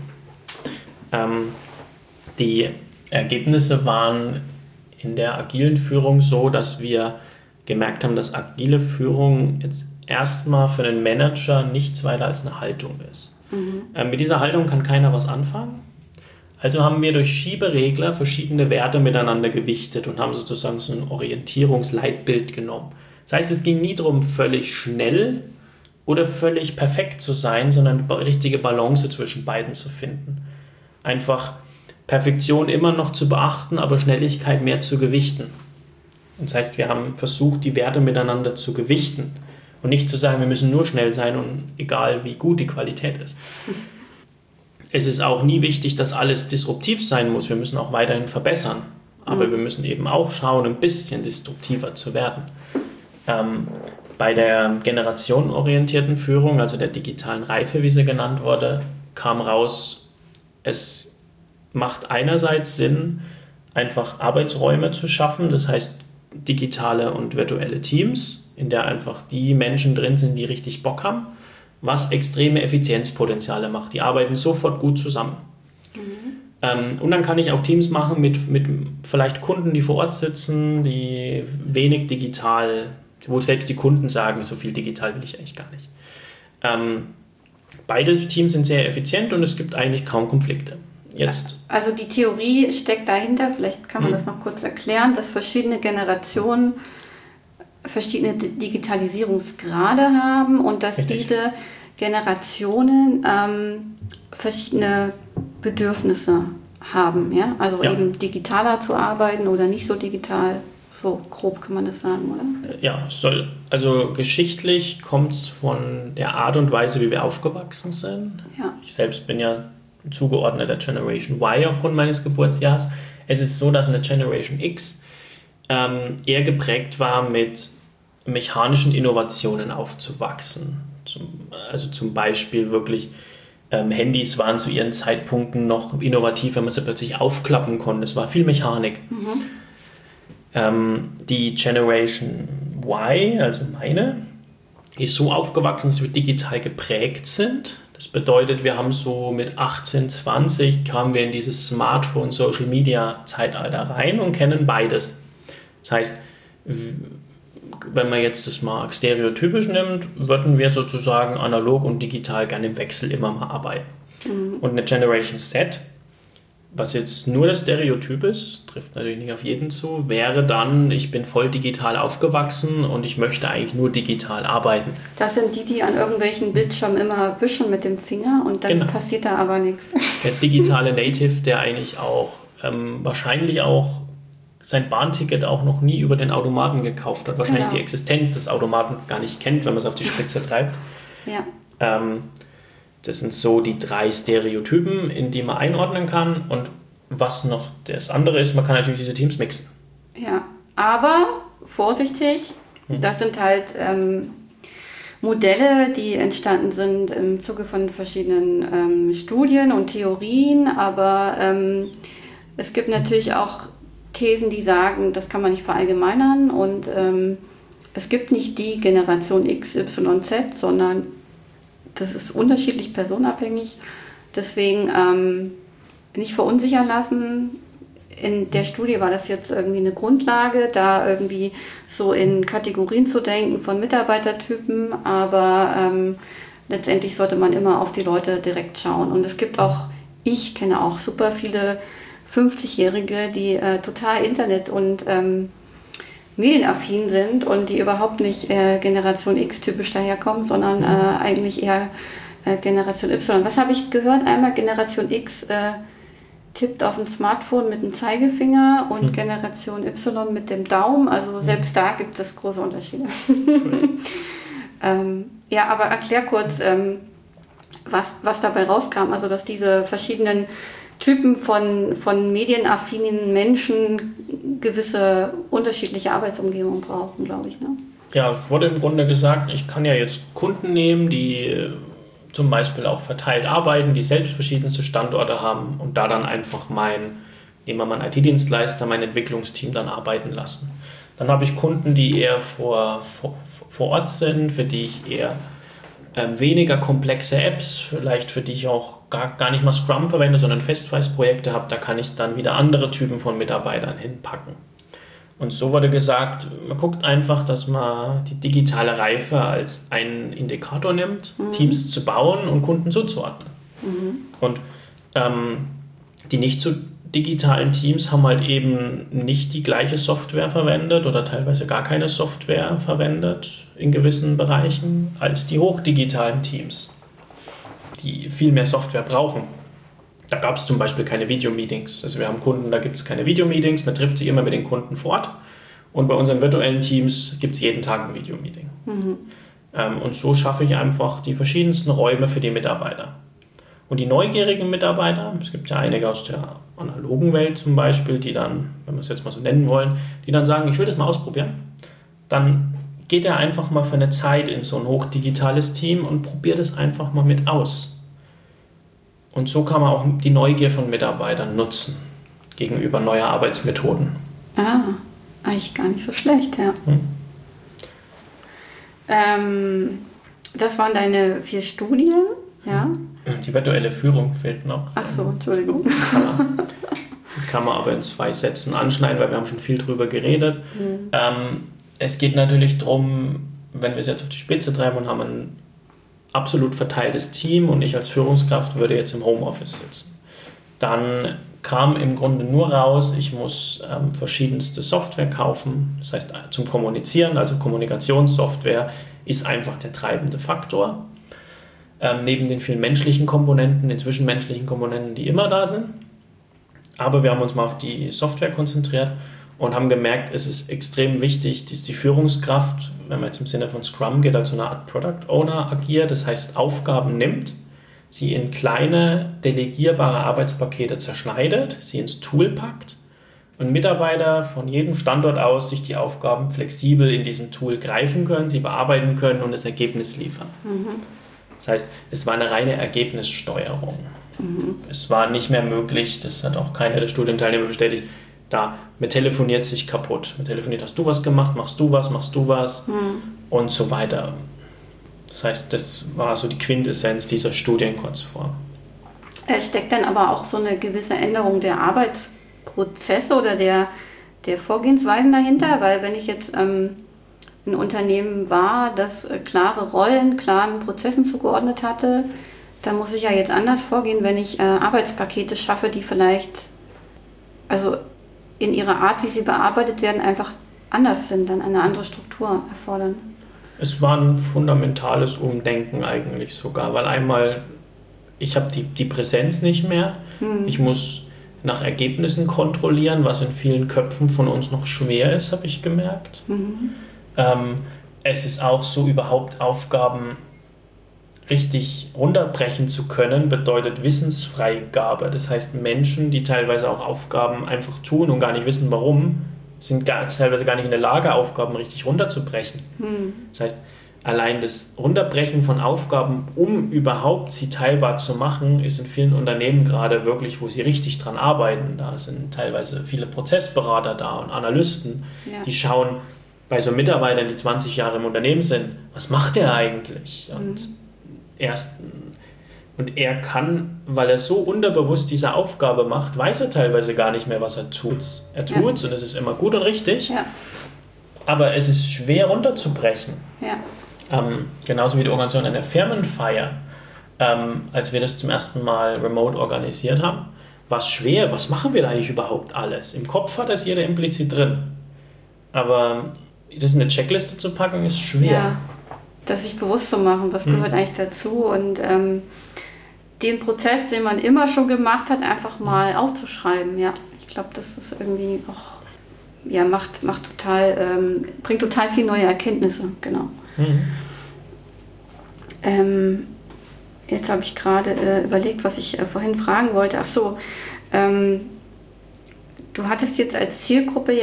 Die Ergebnisse waren in der agilen Führung so, dass wir gemerkt haben, dass agile Führung jetzt erstmal für einen Manager nichts weiter als eine Haltung ist. Mit dieser Haltung kann keiner was anfangen. Also haben wir durch Schieberegler verschiedene Werte miteinander gewichtet und haben sozusagen so ein Orientierungsleitbild genommen. Das heißt, es ging nie darum, völlig schnell oder völlig perfekt zu sein, sondern eine richtige Balance zwischen beiden zu finden. Einfach Perfektion immer noch zu beachten, aber Schnelligkeit mehr zu gewichten. Das heißt, wir haben versucht, die Werte miteinander zu gewichten und nicht zu sagen, wir müssen nur schnell sein und egal wie gut die Qualität ist. Es ist auch nie wichtig, dass alles disruptiv sein muss. Wir müssen auch weiterhin verbessern. Aber wir müssen eben auch schauen, ein bisschen disruptiver zu werden. Bei der generationenorientierten Führung, also der digitalen Reife, wie sie genannt wurde, kam raus, es macht einerseits Sinn, einfach Arbeitsräume zu schaffen. Das heißt, digitale und virtuelle Teams, in der einfach die Menschen drin sind, die richtig Bock haben, was extreme Effizienzpotenziale macht. Die arbeiten sofort gut zusammen. Und dann kann ich auch Teams machen mit vielleicht Kunden, die vor Ort sitzen, die wenig digital, wo selbst die Kunden sagen, so viel digital will ich eigentlich gar nicht. Beide Teams sind sehr effizient und es gibt eigentlich kaum Konflikte. Jetzt. Also die Theorie steckt dahinter, vielleicht kann man das noch kurz erklären, dass verschiedene Generationen verschiedene Digitalisierungsgrade haben und dass diese Generationen verschiedene Bedürfnisse haben, ja? Also eben digitaler zu arbeiten oder nicht so digital, so grob kann man das sagen, oder? Ja, also geschichtlich kommt es von der Art und Weise, wie wir aufgewachsen sind. Ja. Ich selbst bin ja zugeordneter Generation Y aufgrund meines Geburtsjahres. Es ist so, dass eine Generation X eher geprägt war, mit mechanischen Innovationen aufzuwachsen. Also zum Beispiel wirklich Handys waren zu ihren Zeitpunkten noch innovativ, wenn man sie plötzlich aufklappen konnte. Es war viel Mechanik. Die Generation Y, also meine, ist so aufgewachsen, dass wir digital geprägt sind. Das bedeutet, wir haben so mit 18, 20 kamen wir in dieses Smartphone, Social Media Zeitalter rein und kennen beides. Das heißt, wenn man jetzt das mal stereotypisch nimmt, würden wir sozusagen analog und digital gerne im Wechsel immer mal arbeiten. Und eine Generation Z, was jetzt nur das Stereotyp ist, trifft natürlich nicht auf jeden zu, wäre dann, ich bin voll digital aufgewachsen und ich möchte eigentlich nur digital arbeiten. Das sind die an irgendwelchen Bildschirmen immer wischen mit dem Finger und dann passiert da aber nichts. Der digitale Native, der eigentlich auch wahrscheinlich auch sein Bahnticket auch noch nie über den Automaten gekauft hat, wahrscheinlich die Existenz des Automaten gar nicht kennt, wenn man es auf die Spitze treibt. Ja. Das sind so die 3 Stereotypen, in die man einordnen kann. Und was noch das andere ist, man kann natürlich diese Teams mixen. Ja, aber vorsichtig, das sind halt Modelle, die entstanden sind im Zuge von verschiedenen Studien und Theorien, aber es gibt natürlich auch Thesen, die sagen, das kann man nicht verallgemeinern und es gibt nicht die Generation X, Y, Z, sondern das ist unterschiedlich personenabhängig. Deswegen nicht verunsichern lassen. In der Studie war das jetzt irgendwie eine Grundlage, da irgendwie so in Kategorien zu denken von Mitarbeitertypen, aber letztendlich sollte man immer auf die Leute direkt schauen. Und es gibt auch, ich kenne auch super viele 50-Jährige, die total Internet- und medienaffin sind und die überhaupt nicht Generation X typisch daherkommen, sondern eigentlich eher Generation Y. Was habe ich gehört? Einmal Generation X tippt auf ein Smartphone mit dem Zeigefinger und Generation Y mit dem Daumen. Also selbst da gibt es große Unterschiede. Ja, aber erklär kurz, was dabei rauskam. Also dass diese verschiedenen Typen von medienaffinen Menschen gewisse unterschiedliche Arbeitsumgebungen brauchen, glaube ich. Ne? Ja, es wurde im Grunde gesagt, ich kann ja jetzt Kunden nehmen, die zum Beispiel auch verteilt arbeiten, die selbst verschiedenste Standorte haben und da dann einfach nehmen wir mal einen IT-Dienstleister, mein Entwicklungsteam dann arbeiten lassen. Dann habe ich Kunden, die eher vor Ort sind, für die ich eher weniger komplexe Apps, vielleicht für die ich auch gar nicht mal Scrum verwende, sondern Festpreisprojekte habe, da kann ich dann wieder andere Typen von Mitarbeitern hinpacken. Und so wurde gesagt, man guckt einfach, dass man die digitale Reife als einen Indikator nimmt, Teams zu bauen und Kunden zuzuordnen. Und die nicht so digitalen Teams haben halt eben nicht die gleiche Software verwendet oder teilweise gar keine Software verwendet in gewissen Bereichen als die hochdigitalen Teams, die viel mehr Software brauchen. Da gab es zum Beispiel keine Videomeetings. Also wir haben Kunden, da gibt es keine Videomeetings, man trifft sich immer mit den Kunden vor Ort. Und bei unseren virtuellen Teams gibt es jeden Tag ein Videomeeting. Und so schaffe ich einfach die verschiedensten Räume für die Mitarbeiter. Und die neugierigen Mitarbeiter, es gibt ja einige aus der analogen Welt zum Beispiel, die dann, wenn wir es jetzt mal so nennen wollen, die dann sagen, ich will das mal ausprobieren. Dann geht er einfach mal für eine Zeit in so ein hochdigitales Team und probiert es einfach mal mit aus. Und so kann man auch die Neugier von Mitarbeitern nutzen gegenüber neuer Arbeitsmethoden. Eigentlich gar nicht so schlecht, ja. Das waren deine 4 Studien, ja. Die virtuelle Führung fehlt noch. Ach so, Entschuldigung. Kann man aber in 2 Sätzen anschneiden, weil wir haben schon viel drüber geredet. Es geht natürlich darum, wenn wir es jetzt auf die Spitze treiben und haben ein absolut verteiltes Team und ich als Führungskraft würde jetzt im Homeoffice sitzen, dann kam im Grunde nur raus, ich muss verschiedenste Software kaufen, das heißt zum Kommunizieren, also Kommunikationssoftware ist einfach der treibende Faktor. Neben den vielen menschlichen Komponenten, den zwischenmenschlichen Komponenten, die immer da sind. Aber wir haben uns mal auf die Software konzentriert und haben gemerkt, es ist extrem wichtig, dass die Führungskraft, wenn man jetzt im Sinne von Scrum geht, als so eine Art Product Owner agiert, das heißt Aufgaben nimmt, sie in kleine, delegierbare Arbeitspakete zerschneidet, sie ins Tool packt und Mitarbeiter von jedem Standort aus sich die Aufgaben flexibel in diesem Tool greifen können, sie bearbeiten können und das Ergebnis liefern. Das heißt, es war eine reine Ergebnissteuerung. Es war nicht mehr möglich, das hat auch keiner der Studienteilnehmer bestätigt, man telefoniert sich kaputt. Man telefoniert, hast du was gemacht, machst du was und so weiter. Das heißt, das war so die Quintessenz dieser Studienkurzform. Es steckt dann aber auch so eine gewisse Änderung der Arbeitsprozesse oder der Vorgehensweisen dahinter, weil wenn ich jetzt ein Unternehmen war, das klare Rollen, klaren Prozessen zugeordnet hatte, da muss ich ja jetzt anders vorgehen, wenn ich Arbeitspakete schaffe, die vielleicht, also in ihrer Art, wie sie bearbeitet werden, einfach anders sind, dann eine andere Struktur erfordern. Es war ein fundamentales Umdenken eigentlich sogar, weil einmal, ich habe die Präsenz nicht mehr, ich muss nach Ergebnissen kontrollieren, was in vielen Köpfen von uns noch schwer ist, habe ich gemerkt. Es ist auch so, überhaupt Aufgaben richtig runterbrechen zu können, bedeutet Wissensfreigabe. Das heißt, Menschen, die teilweise auch Aufgaben einfach tun und gar nicht wissen, warum, sind teilweise gar nicht in der Lage, Aufgaben richtig runterzubrechen. Das heißt, allein das Runterbrechen von Aufgaben, um überhaupt sie teilbar zu machen, ist in vielen Unternehmen gerade wirklich, wo sie richtig dran arbeiten. Da sind teilweise viele Prozessberater da und Analysten, die schauen bei so Mitarbeitern, die 20 Jahre im Unternehmen sind, was macht der eigentlich? Und er kann, weil er so unterbewusst diese Aufgabe macht, weiß er teilweise gar nicht mehr, was er tut. Er tut es und es ist immer gut und richtig, aber es ist schwer runterzubrechen. Genauso wie die Organisation einer Firmenfeier, als wir das zum ersten Mal remote organisiert haben, war es schwer, was machen wir da eigentlich überhaupt alles? Im Kopf hat das jeder implizit drin, aber das in eine Checkliste zu packen, ist schwer. Ja, das sich bewusst zu machen, was gehört eigentlich dazu und den Prozess, den man immer schon gemacht hat, einfach mal aufzuschreiben. Ja, ich glaube, das ist irgendwie auch, bringt total viel neue Erkenntnisse, genau. Jetzt habe ich gerade überlegt, was ich vorhin fragen wollte. Ach so, du hattest jetzt als Zielgruppe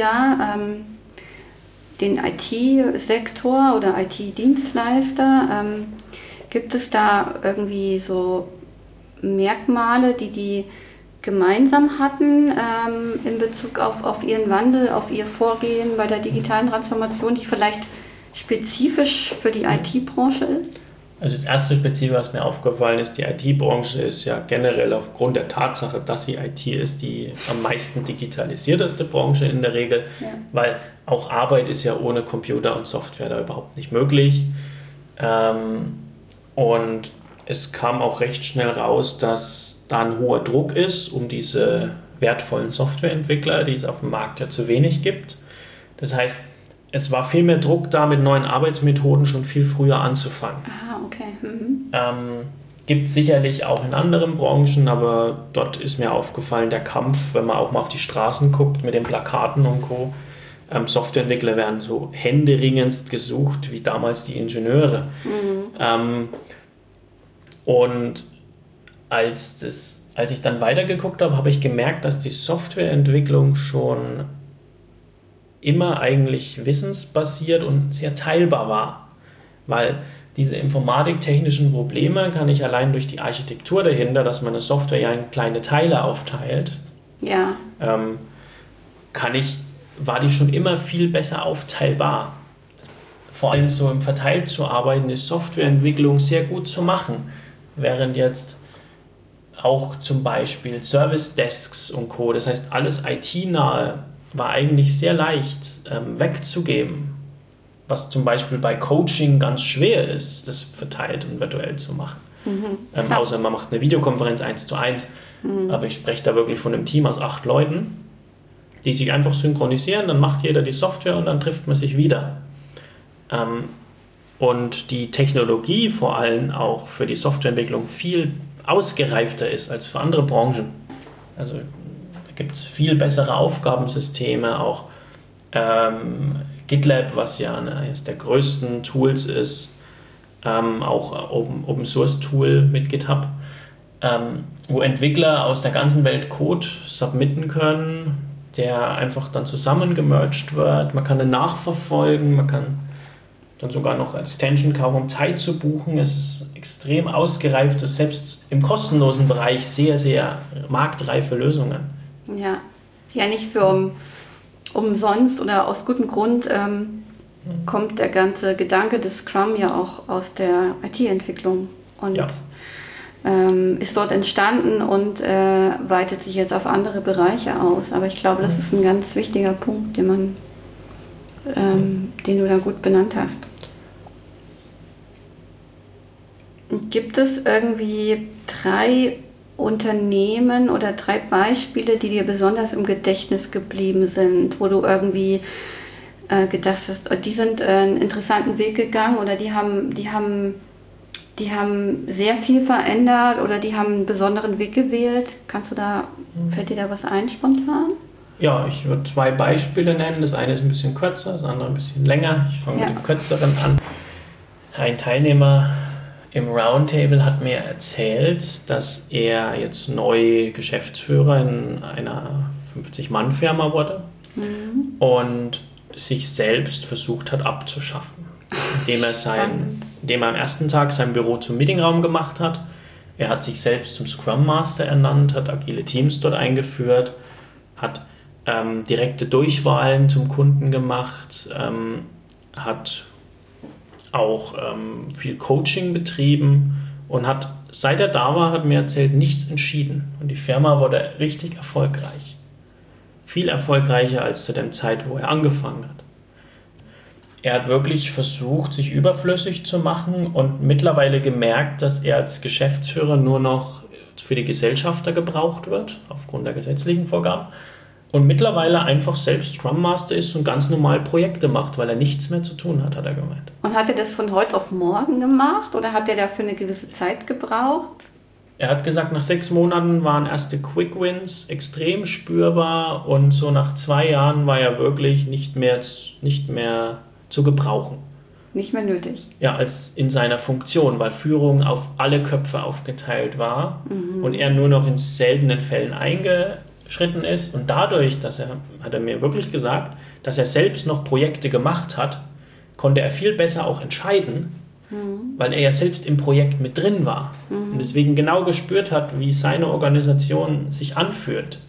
den IT-Sektor oder IT-Dienstleister. Gibt es da irgendwie so Merkmale, die gemeinsam hatten in Bezug auf ihren Wandel, auf ihr Vorgehen bei der digitalen Transformation, die vielleicht spezifisch für die IT-Branche ist? Also das erste Spezielle, was mir aufgefallen ist, die IT-Branche ist ja generell aufgrund der Tatsache, dass sie IT ist, die am meisten digitalisierteste Branche in der Regel, weil auch Arbeit ist ja ohne Computer und Software da überhaupt nicht möglich. Und es kam auch recht schnell raus, dass da ein hoher Druck ist um diese wertvollen Softwareentwickler, die es auf dem Markt ja zu wenig gibt. Das heißt, es war viel mehr Druck da, mit neuen Arbeitsmethoden schon viel früher anzufangen. Okay. Gibt es sicherlich auch in anderen Branchen, aber dort ist mir aufgefallen, der Kampf, wenn man auch mal auf die Straßen guckt mit den Plakaten und Co. Softwareentwickler werden so händeringend gesucht, wie damals die Ingenieure. Und als ich dann weitergeguckt habe, habe ich gemerkt, dass die Softwareentwicklung schon immer eigentlich wissensbasiert und sehr teilbar war. Weil diese informatiktechnischen Probleme kann ich allein durch die Architektur dahinter, dass man eine Software ja in kleine Teile aufteilt, war die schon immer viel besser aufteilbar. Vor allem so im Verteilt zu arbeiten, ist Softwareentwicklung sehr gut zu machen. Während jetzt auch zum Beispiel Service Desks und Co. Das heißt, alles IT-nahe war eigentlich sehr leicht wegzugeben, was zum Beispiel bei Coaching ganz schwer ist, das verteilt und virtuell zu machen. Außer man macht eine Videokonferenz 1:1. Aber ich spreche da wirklich von einem Team aus 8 Leuten, die sich einfach synchronisieren, dann macht jeder die Software und dann trifft man sich wieder. Und die Technologie vor allem auch für die Softwareentwicklung viel ausgereifter ist als für andere Branchen. Also da gibt es viel bessere Aufgabensysteme, auch GitLab, was ja eines der größten Tools ist, auch Open Source Tool mit GitHub, wo Entwickler aus der ganzen Welt Code submitten können, der einfach dann zusammengemerged wird. Man kann den nachverfolgen, man kann dann sogar noch Extension kaufen, um Zeit zu buchen. Es ist extrem ausgereift, selbst im kostenlosen Bereich sehr, sehr marktreife Lösungen. Ja, nicht für umsonst oder aus gutem Grund kommt der ganze Gedanke des Scrum ja auch aus der IT-Entwicklung und ist dort entstanden und weitet sich jetzt auf andere Bereiche aus. Aber ich glaube, das ist ein ganz wichtiger Punkt, den du da gut benannt hast. Gibt es irgendwie 3 Unternehmen oder 3 Beispiele, die dir besonders im Gedächtnis geblieben sind, wo du irgendwie gedacht hast, die sind einen interessanten Weg gegangen oder die haben sehr viel verändert oder die haben einen besonderen Weg gewählt? Fällt dir da was ein spontan? Ja, ich würde 2 Beispiele nennen. Das eine ist ein bisschen kürzer, das andere ein bisschen länger. Ich fange mit dem kürzeren an. Ein Teilnehmer im Roundtable hat mir erzählt, dass er jetzt neu Geschäftsführer in einer 50-Mann-Firma wurde und sich selbst versucht hat abzuschaffen, indem er am ersten Tag sein Büro zum Meetingraum gemacht hat. Er hat sich selbst zum Scrum Master ernannt, hat agile Teams dort eingeführt, hat direkte Durchwahlen zum Kunden gemacht, hat auch viel Coaching betrieben und hat, seit er da war, hat mir erzählt, nichts entschieden. Und die Firma wurde richtig erfolgreich. Viel erfolgreicher als zu der Zeit, wo er angefangen hat. Er hat wirklich versucht, sich überflüssig zu machen und mittlerweile gemerkt, dass er als Geschäftsführer nur noch für die Gesellschafter gebraucht wird, aufgrund der gesetzlichen Vorgaben. Und mittlerweile einfach selbst Scrum Master ist und ganz normal Projekte macht, weil er nichts mehr zu tun hat, hat er gemeint. Und hat er das von heute auf morgen gemacht oder hat er dafür eine gewisse Zeit gebraucht? Er hat gesagt, nach 6 Monaten waren erste Quick Wins extrem spürbar und so nach 2 Jahren war er wirklich nicht mehr zu gebrauchen. Nicht mehr nötig. Ja, als in seiner Funktion, weil Führung auf alle Köpfe aufgeteilt war und er nur noch in seltenen Fällen eingeschritten ist. Und dadurch, hat er mir wirklich gesagt, dass er selbst noch Projekte gemacht hat, konnte er viel besser auch entscheiden, weil er ja selbst im Projekt mit drin war und deswegen genau gespürt hat, wie seine Organisation sich anfühlt.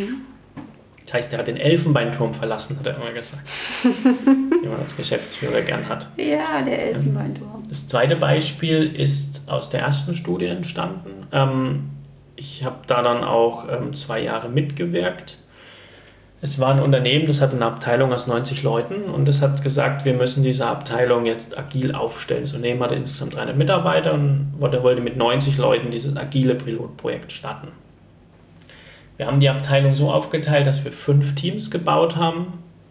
Das heißt, er hat den Elfenbeinturm verlassen, hat er immer gesagt, den man als Geschäftsführer gern hat. Ja, der Elfenbeinturm. Das zweite Beispiel ist aus der ersten Studie entstanden. Ich habe da dann auch 2 Jahre mitgewirkt. Es war ein Unternehmen, das hatte eine Abteilung aus 90 Leuten und das hat gesagt, wir müssen diese Abteilung jetzt agil aufstellen. Das Unternehmen hatte insgesamt 300 Mitarbeiter und wollte mit 90 Leuten dieses agile Pilotprojekt starten. Wir haben die Abteilung so aufgeteilt, dass wir 5 Teams gebaut haben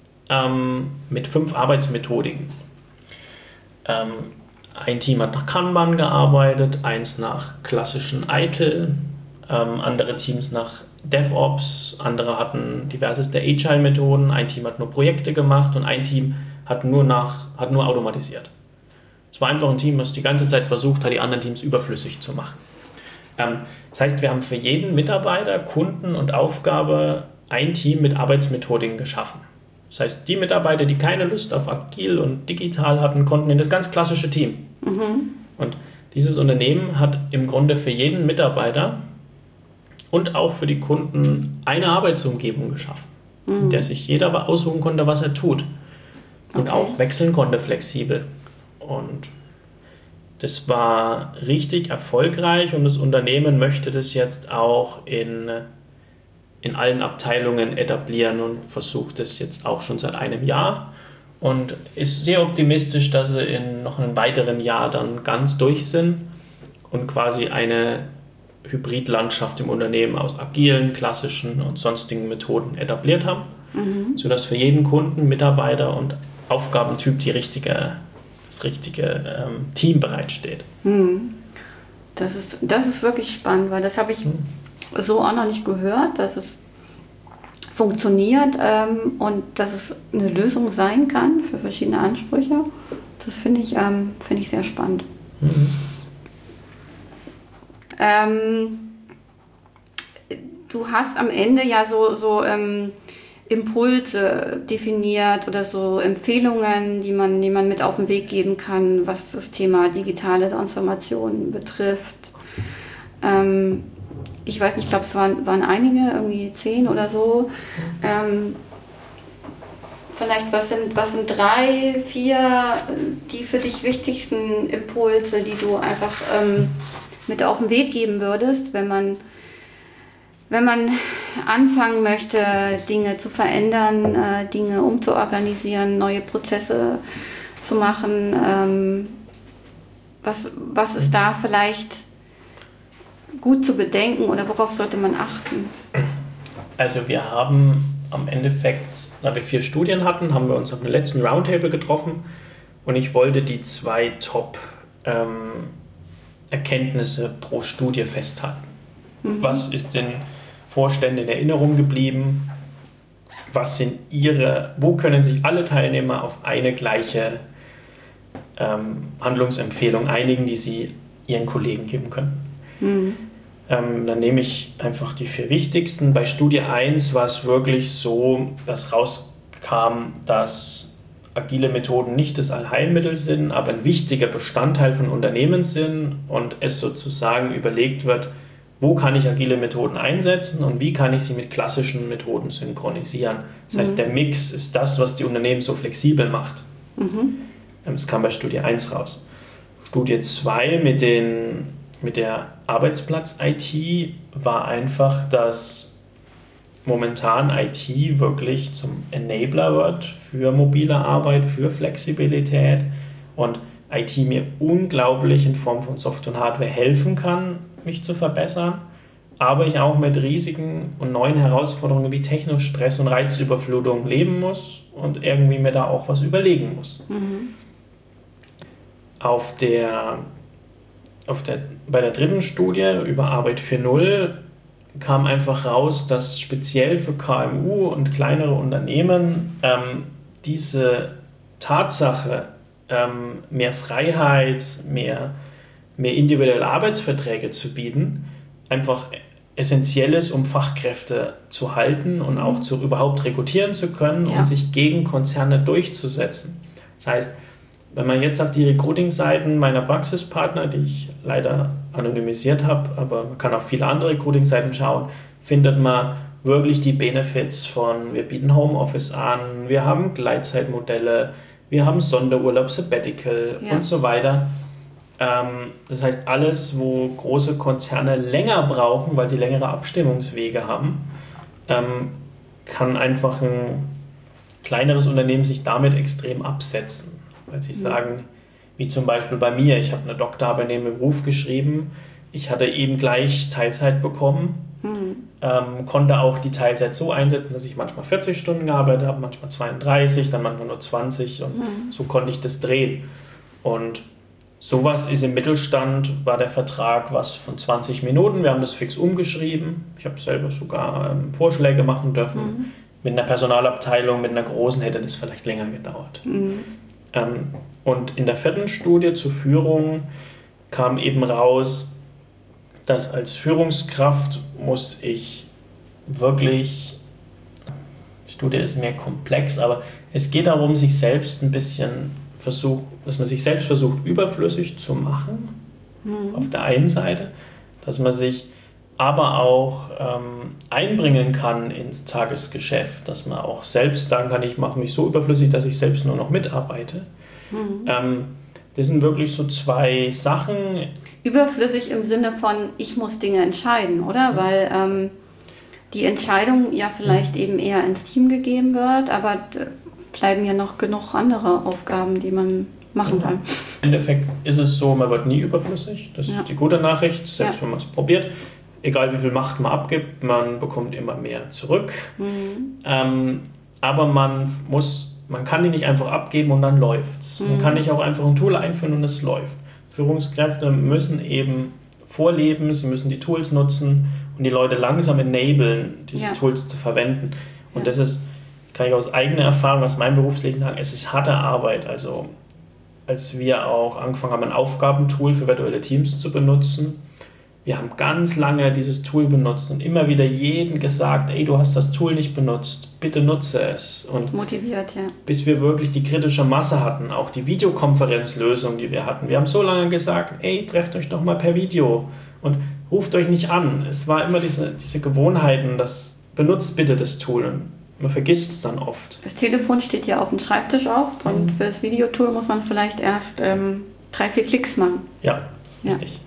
mit 5 Arbeitsmethodiken. Ein Team hat nach Kanban gearbeitet, eins nach klassischen ITIL, andere Teams nach DevOps, andere hatten diverseste Agile-Methoden, ein Team hat nur Projekte gemacht und ein Team hat nur automatisiert. Es war einfach ein Team, das die ganze Zeit versucht hat, die anderen Teams überflüssig zu machen. Das heißt, wir haben für jeden Mitarbeiter, Kunden und Aufgabe ein Team mit Arbeitsmethodiken geschaffen. Das heißt, die Mitarbeiter, die keine Lust auf agil und digital hatten, konnten in das ganz klassische Team. Und dieses Unternehmen hat im Grunde für jeden Mitarbeiter und auch für die Kunden eine Arbeitsumgebung geschaffen, in der sich jeder aussuchen konnte, was er tut und auch wechseln konnte flexibel. Und das war richtig erfolgreich und das Unternehmen möchte das jetzt auch in allen Abteilungen etablieren und versucht das jetzt auch schon seit einem Jahr und ist sehr optimistisch, dass sie in noch einem weiteren Jahr dann ganz durch sind und quasi eine Hybridlandschaft im Unternehmen aus agilen, klassischen und sonstigen Methoden etabliert haben, sodass für jeden Kunden, Mitarbeiter und Aufgabentyp das richtige Team bereitsteht. Das ist wirklich spannend, weil das habe ich so auch noch nicht gehört, dass es funktioniert und dass es eine Lösung sein kann für verschiedene Ansprüche. Das finde ich sehr spannend. Du hast am Ende ja so Impulse definiert oder so Empfehlungen, die man mit auf den Weg geben kann, was das Thema digitale Transformation betrifft. Ich weiß nicht, ich glaube, es waren einige, irgendwie 10 oder so. Vielleicht, was sind 3, 4 die für dich wichtigsten Impulse, die du einfach mit auf den Weg geben würdest, wenn man anfangen möchte, Dinge zu verändern, Dinge umzuorganisieren, neue Prozesse zu machen? Was ist da vielleicht gut zu bedenken oder worauf sollte man achten? Also wir haben am Endeffekt, da wir 4 Studien hatten, haben wir uns auf dem letzten Roundtable getroffen und ich wollte die 2 Top-Erkenntnisse pro Studie festhalten. Was ist den Vorständen in Erinnerung geblieben? Wo können sich alle Teilnehmer auf eine gleiche Handlungsempfehlung einigen, die sie ihren Kollegen geben können? Dann nehme ich einfach die 4 wichtigsten. Bei Studie 1 war es wirklich so, dass rauskam, dass agile Methoden nicht das Allheilmittel sind, aber ein wichtiger Bestandteil von Unternehmen sind und es sozusagen überlegt wird, wo kann ich agile Methoden einsetzen und wie kann ich sie mit klassischen Methoden synchronisieren. Das heißt, der Mix ist das, was die Unternehmen so flexibel macht. Das kam bei Studie 1 raus. Studie 2 mit der Arbeitsplatz-IT war einfach, dass momentan IT wirklich zum Enabler wird für mobile Arbeit, für Flexibilität und IT mir unglaublich in Form von Software und Hardware helfen kann, mich zu verbessern, aber ich auch mit riesigen und neuen Herausforderungen wie Technostress und Reizüberflutung leben muss und irgendwie mir da auch was überlegen muss. Bei der 3. Studie über Arbeit 4.0 kam einfach raus, dass speziell für KMU und kleinere Unternehmen diese Tatsache, mehr Freiheit, mehr individuelle Arbeitsverträge zu bieten, einfach essentiell ist, um Fachkräfte zu halten und auch überhaupt rekrutieren zu können und sich gegen Konzerne durchzusetzen. Das heißt, wenn man jetzt auf die Recruiting-Seiten meiner Praxispartner, die ich leider anonymisiert habe, aber man kann auf viele andere Recruiting-Seiten schauen, findet man wirklich die Benefits von, wir bieten Homeoffice an, wir haben Gleitzeitmodelle, wir haben Sonderurlaub, Sabbatical und so weiter. Das heißt, alles, wo große Konzerne länger brauchen, weil sie längere Abstimmungswege haben, kann einfach ein kleineres Unternehmen sich damit extrem absetzen. Weil sie sagen, wie zum Beispiel bei mir, ich habe eine Doktorarbeit neben dem Beruf geschrieben, ich hatte eben gleich Teilzeit bekommen, konnte auch die Teilzeit so einsetzen, dass ich manchmal 40 Stunden gearbeitet habe, manchmal 32, dann manchmal nur 20 und so konnte ich das drehen. Und sowas ist im Mittelstand, war der Vertrag was von 20 Minuten, wir haben das fix umgeschrieben, ich habe selber sogar Vorschläge machen dürfen. Mit einer Personalabteilung, mit einer großen hätte das vielleicht länger gedauert. Und in der 4. Studie zur Führung kam eben raus, dass als Führungskraft muss ich wirklich, die Studie ist mehr komplex, aber es geht darum, sich selbst ein bisschen dass man sich selbst versucht, überflüssig zu machen, auf der einen Seite, dass man sich aber auch einbringen kann ins Tagesgeschäft, dass man auch selbst sagen kann, ich mache mich so überflüssig, dass ich selbst nur noch mitarbeite. Das sind wirklich so zwei Sachen. Überflüssig im Sinne von, ich muss Dinge entscheiden, oder? Weil die Entscheidung ja vielleicht eben eher ins Team gegeben wird, aber bleiben ja noch genug andere Aufgaben, die man machen kann. Im Endeffekt ist es so, man wird nie überflüssig. Das ist die gute Nachricht, selbst wenn man es probiert. Egal wie viel Macht man abgibt, man bekommt immer mehr zurück. Aber man kann die nicht einfach abgeben und dann läuft's. Man kann nicht auch einfach ein Tool einführen und es läuft. Führungskräfte müssen eben vorleben, sie müssen die Tools nutzen und die Leute langsam enablen, diese Tools zu verwenden. Und das ist, kann ich aus eigener Erfahrung, aus meinem Berufsleben sagen, es ist harte Arbeit. Also als wir auch angefangen haben, ein Aufgabentool für virtuelle Teams zu benutzen, wir haben ganz lange dieses Tool benutzt und immer wieder jedem gesagt, ey, du hast das Tool nicht benutzt, bitte nutze es. Und motiviert, bis wir wirklich die kritische Masse hatten, auch die Videokonferenzlösung, die wir hatten. Wir haben so lange gesagt, ey, trefft euch doch mal per Video und ruft euch nicht an. Es war immer diese Gewohnheiten, benutzt bitte das Tool. Und man vergisst es dann oft. Das Telefon steht ja auf dem Schreibtisch oft und für das Videotool muss man vielleicht erst 3-4 Klicks machen. Ja, richtig.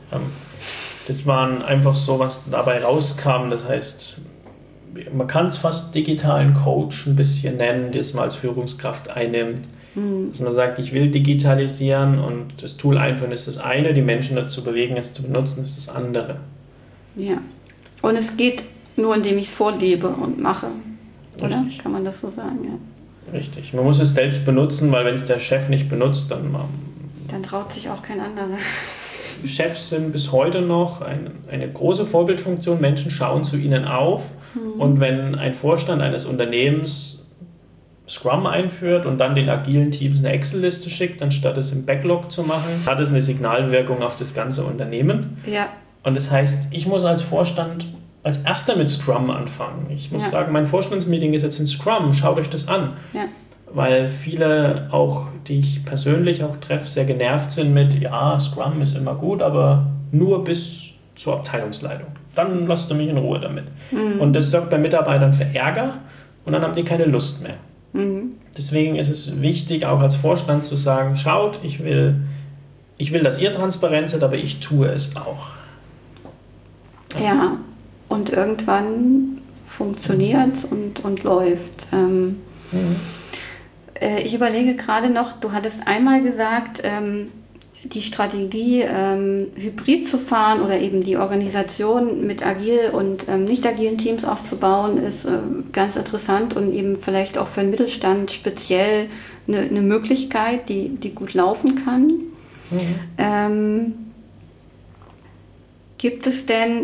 Das waren einfach so, was dabei rauskam. Das heißt, man kann es fast digitalen Coach ein bisschen nennen, das man als Führungskraft einnimmt. Dass man sagt, ich will digitalisieren und das Tool einführen ist das eine, die Menschen dazu bewegen, es zu benutzen, ist das andere. Ja, und es geht nur, indem ich es vorlebe und mache. Oder? Richtig. Kann man das so sagen, ja. Richtig. Man muss es selbst benutzen, weil wenn es der Chef nicht benutzt, dann traut sich auch kein anderer. Chefs sind bis heute noch eine große Vorbildfunktion. Menschen schauen zu ihnen auf. Und wenn ein Vorstand eines Unternehmens Scrum einführt und dann den agilen Teams eine Excel-Liste schickt, anstatt es im Backlog zu machen, hat es eine Signalwirkung auf das ganze Unternehmen. Ja. Und das heißt, ich muss als Vorstand als erster mit Scrum anfangen. Ich muss sagen, mein Vorstandsmeeting ist jetzt in Scrum, schaut euch das an. Ja. Weil viele auch, die ich persönlich auch treffe, sehr genervt sind mit, ja, Scrum ist immer gut, aber nur bis zur Abteilungsleitung. Dann lasst ihr mich in Ruhe damit. Und das sorgt bei Mitarbeitern für Ärger und dann haben die keine Lust mehr. Deswegen ist es wichtig, auch als Vorstand zu sagen, schaut, ich will, dass ihr transparent seid, aber ich tue es auch. Ja, und irgendwann funktioniert es und läuft. Ich überlege gerade noch, du hattest einmal gesagt, die Strategie, hybrid zu fahren oder eben die Organisation mit agil und nicht agilen Teams aufzubauen, ist ganz interessant und eben vielleicht auch für den Mittelstand speziell eine Möglichkeit, die gut laufen kann. Gibt es denn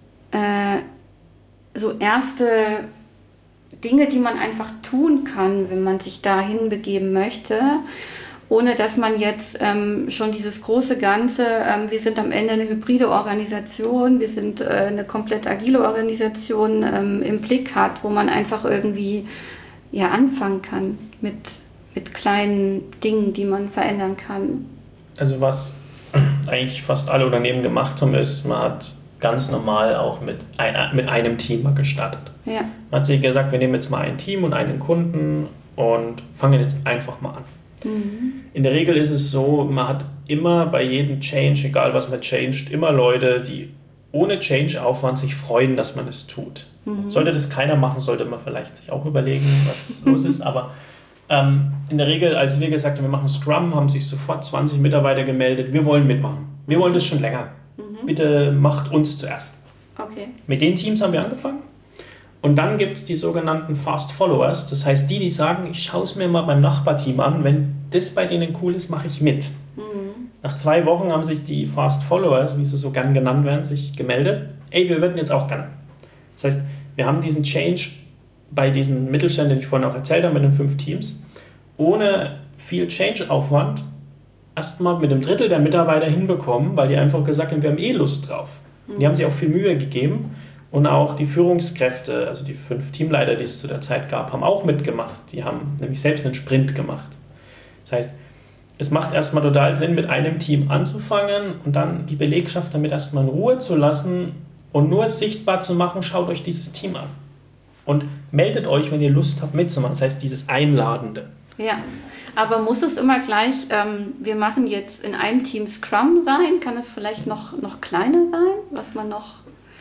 so erste Dinge, die man einfach tun kann, wenn man sich dahin begeben möchte, ohne dass man jetzt schon dieses große Ganze, wir sind am Ende eine hybride Organisation, wir sind eine komplett agile Organisation im Blick hat, wo man einfach irgendwie anfangen kann mit kleinen Dingen, die man verändern kann. Also was eigentlich fast alle Unternehmen gemacht haben, ist, man hat ganz normal auch mit einem Team mal gestartet. Ja. Man hat sich gesagt, wir nehmen jetzt mal ein Team und einen Kunden und fangen jetzt einfach mal an. In der Regel ist es so, man hat immer bei jedem Change, egal was man changed, immer Leute, die ohne Change-Aufwand sich freuen, dass man es tut. Sollte das keiner machen, sollte man vielleicht sich auch überlegen, was los ist. Aber in der Regel, als wir gesagt haben, wir machen Scrum, haben sich sofort 20 Mitarbeiter gemeldet, wir wollen mitmachen. Wir wollen das schon länger. Bitte macht uns zuerst. Okay. Mit den Teams haben wir angefangen. Und dann gibt es die sogenannten Fast Followers. Das heißt, die sagen, ich schaue es mir mal beim Nachbarteam an. Wenn das bei denen cool ist, mache ich mit. Nach 2 Wochen haben sich die Fast Followers, wie sie so gern genannt werden, sich gemeldet. Ey, wir würden jetzt auch gerne. Das heißt, wir haben diesen Change bei diesen Mittelständen, den ich vorhin auch erzählt habe, mit den 5 Teams, ohne viel Change-Aufwand erstmal mit 1/3 der Mitarbeiter hinbekommen, weil die einfach gesagt haben, wir haben Lust drauf. Und die haben sich auch viel Mühe gegeben und auch die Führungskräfte, also die 5 Teamleiter, die es zu der Zeit gab, haben auch mitgemacht. Die haben nämlich selbst einen Sprint gemacht. Das heißt, es macht erstmal total Sinn, mit einem Team anzufangen und dann die Belegschaft damit erstmal in Ruhe zu lassen und nur sichtbar zu machen, schaut euch dieses Team an. Und meldet euch, wenn ihr Lust habt, mitzumachen. Das heißt, dieses Einladende. Ja, aber muss es immer gleich, wir machen jetzt in einem Team Scrum sein? Kann es vielleicht noch kleiner sein, was man noch...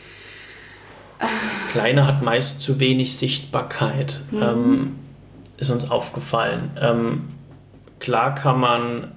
Kleiner hat meist zu wenig Sichtbarkeit, ist uns aufgefallen. Klar kann man,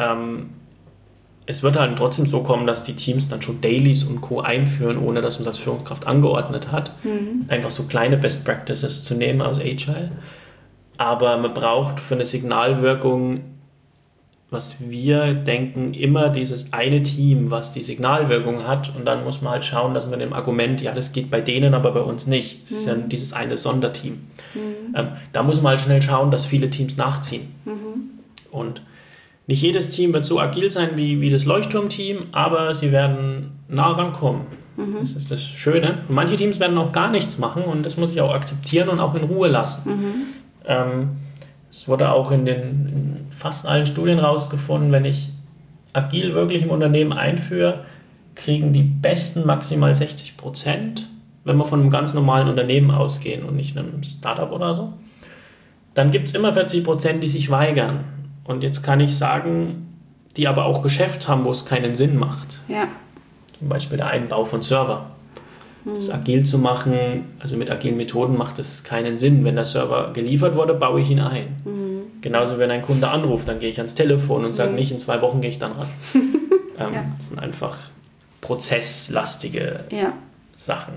es wird halt trotzdem so kommen, dass die Teams dann schon Dailies und Co. einführen, ohne dass man das Führungskraft angeordnet hat. Einfach so kleine Best Practices zu nehmen aus Agile. Aber man braucht für eine Signalwirkung, was wir denken, immer dieses eine Team, was die Signalwirkung hat. Und dann muss man halt schauen, dass man dem Argument, ja, das geht bei denen, aber bei uns nicht. Das ist ja dieses eine Sonderteam. Da muss man halt schnell schauen, dass viele Teams nachziehen. Und nicht jedes Team wird so agil sein wie das Leuchtturmteam, aber sie werden nah rankommen. Das ist das Schöne. Und manche Teams werden auch gar nichts machen und das muss ich auch akzeptieren und auch in Ruhe lassen. Es wurde auch in fast allen Studien rausgefunden, wenn ich agil wirklich im Unternehmen einführe, kriegen die Besten maximal 60%, wenn wir von einem ganz normalen Unternehmen ausgehen und nicht einem Startup oder so. Dann gibt es immer 40%, die sich weigern. Und jetzt kann ich sagen, die aber auch Geschäft haben, wo es keinen Sinn macht. Ja. Zum Beispiel der Einbau von Server. Das agil zu machen, also mit agilen Methoden macht es keinen Sinn. Wenn der Server geliefert wurde, baue ich ihn ein. Genauso, wenn ein Kunde anruft, dann gehe ich ans Telefon und sage nicht, in 2 Wochen gehe ich dann ran. Das sind einfach prozesslastige Sachen.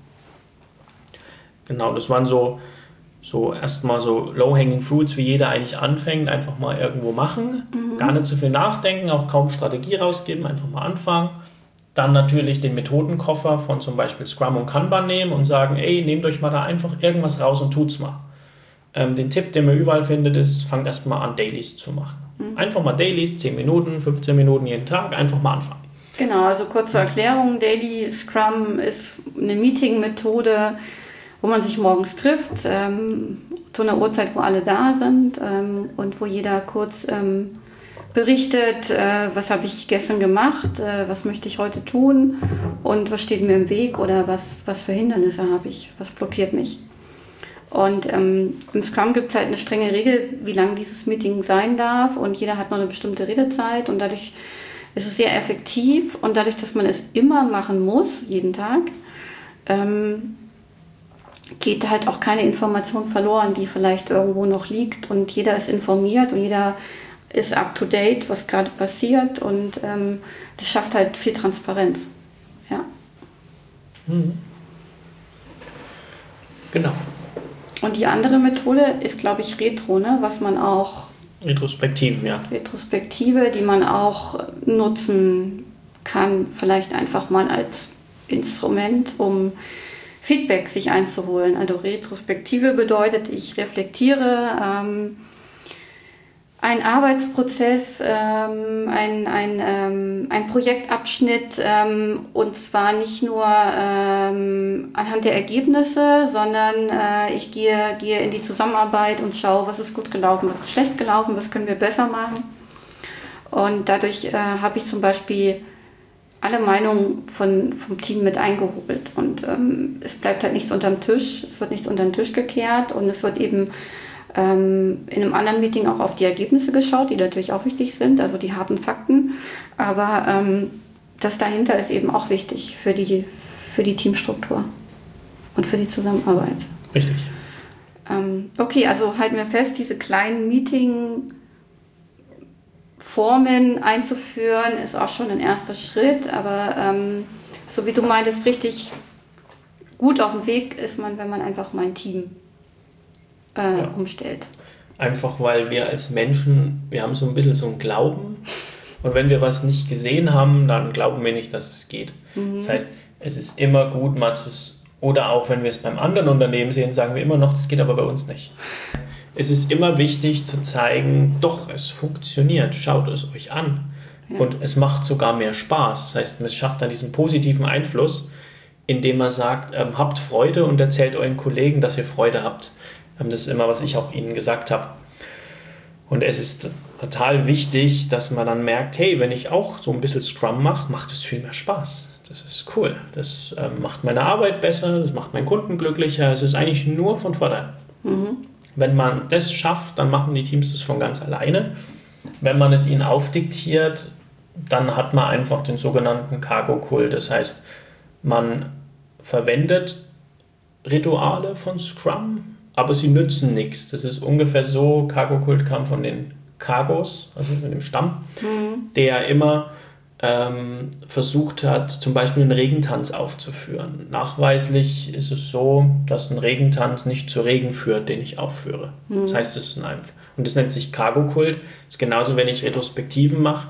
Genau, das waren so erstmal so low-hanging fruits, wie jeder eigentlich anfängt, einfach mal irgendwo machen. Gar nicht zu viel nachdenken, auch kaum Strategie rausgeben, einfach mal anfangen. Dann natürlich den Methodenkoffer von zum Beispiel Scrum und Kanban nehmen und sagen, ey, nehmt euch mal da einfach irgendwas raus und tut's mal. Den Tipp, den man überall findet, ist, fangt erstmal an, Dailies zu machen. Einfach mal Dailies, 10 Minuten, 15 Minuten jeden Tag, einfach mal anfangen. Genau, also kurze Erklärung, Daily Scrum ist eine Meeting-Methode, wo man sich morgens trifft, zu einer Uhrzeit, wo alle da sind und wo jeder kurz berichtet, was habe ich gestern gemacht, was möchte ich heute tun und was steht mir im Weg oder was für Hindernisse habe ich, was blockiert mich. Und im Scrum gibt es halt eine strenge Regel, wie lang dieses Meeting sein darf und jeder hat noch eine bestimmte Redezeit und dadurch ist es sehr effektiv und dadurch, dass man es immer machen muss, jeden Tag, geht halt auch keine Information verloren, die vielleicht irgendwo noch liegt und jeder ist informiert und jeder ist up to date, was gerade passiert und das schafft halt viel Transparenz. Ja. Genau. Und die andere Methode ist, glaube ich, Retro, ne? Was man auch... Retrospektiven, ja. Retrospektive, die man auch nutzen kann, vielleicht einfach mal als Instrument, um Feedback sich einzuholen. Also Retrospektive bedeutet, ich reflektiere ein Arbeitsprozess, ein Projektabschnitt und zwar nicht nur anhand der Ergebnisse, sondern ich gehe in die Zusammenarbeit und schaue, was ist gut gelaufen, was ist schlecht gelaufen, was können wir besser machen. Und dadurch habe ich zum Beispiel alle Meinungen vom Team mit eingeholt und es bleibt halt nichts unterm Tisch, es wird nichts unter den Tisch gekehrt und es wird eben in einem anderen Meeting auch auf die Ergebnisse geschaut, die natürlich auch wichtig sind, also die harten Fakten, aber das dahinter ist eben auch wichtig für die Teamstruktur und für die Zusammenarbeit. Richtig. Okay, also halten wir fest, diese kleinen Meeting-Formen einzuführen, ist auch schon ein erster Schritt, aber so wie du meintest, richtig gut auf dem Weg ist man, wenn man einfach mal ein Team umstellt. Einfach weil wir als Menschen, wir haben so ein bisschen so einen Glauben und wenn wir was nicht gesehen haben, dann glauben wir nicht, dass es geht. Das heißt, es ist immer gut, oder auch wenn wir es beim anderen Unternehmen sehen, sagen wir immer noch, das geht aber bei uns nicht. Es ist immer wichtig zu zeigen, doch, es funktioniert, schaut es euch an. Ja. Und es macht sogar mehr Spaß. Das heißt, es schafft dann diesen positiven Einfluss, indem man sagt, habt Freude und erzählt euren Kollegen, dass ihr Freude habt. Das ist immer, was ich auch ihnen gesagt habe. Und es ist total wichtig, dass man dann merkt, hey, wenn ich auch so ein bisschen Scrum mache, macht es viel mehr Spaß. Das ist cool. Das macht meine Arbeit besser, das macht meinen Kunden glücklicher. Es ist eigentlich nur von Vorteil. Wenn man das schafft, dann machen die Teams das von ganz alleine. Wenn man es ihnen aufdiktiert, dann hat man einfach den sogenannten Cargo-Kult. Das heißt, man verwendet Rituale von Scrum, aber sie nützen nichts. Das ist ungefähr so, Cargo-Kult kam von den Cargos, also von dem Stamm, der immer versucht hat, zum Beispiel einen Regentanz aufzuführen. Nachweislich ist es so, dass ein Regentanz nicht zu Regen führt, den ich aufführe. Das heißt, es ist und das nennt sich Cargo-Kult. Das ist genauso, wenn ich Retrospektiven mache,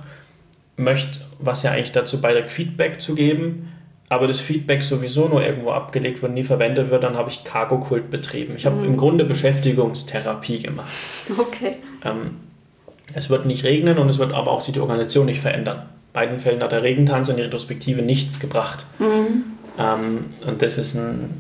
was ja eigentlich dazu beiträgt, Feedback zu geben, aber das Feedback sowieso nur irgendwo abgelegt wird, nie verwendet wird, dann habe ich Cargo-Kult betrieben. Ich habe im Grunde Beschäftigungstherapie gemacht. Okay. Es wird nicht regnen und es wird aber auch sich die Organisation nicht verändern. In beiden Fällen hat der Regentanz und die Retrospektive nichts gebracht. Und das ist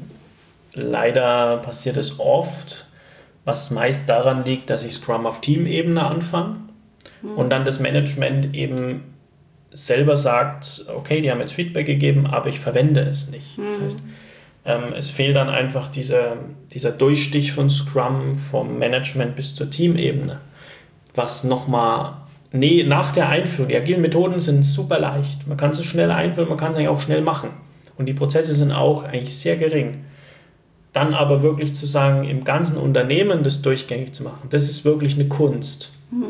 leider passiert es oft, was meist daran liegt, dass ich Scrum auf Teamebene anfange und dann das Management eben selber sagt, okay, die haben jetzt Feedback gegeben, aber ich verwende es nicht. Das heißt, es fehlt dann einfach dieser Durchstich von Scrum vom Management bis zur Teamebene, was nochmal nach der Einführung, die agilen Methoden sind super leicht, man kann sie schnell einführen, man kann sie eigentlich auch schnell machen und die Prozesse sind auch eigentlich sehr gering. Dann aber wirklich zu sagen, im ganzen Unternehmen das durchgängig zu machen, das ist wirklich eine Kunst.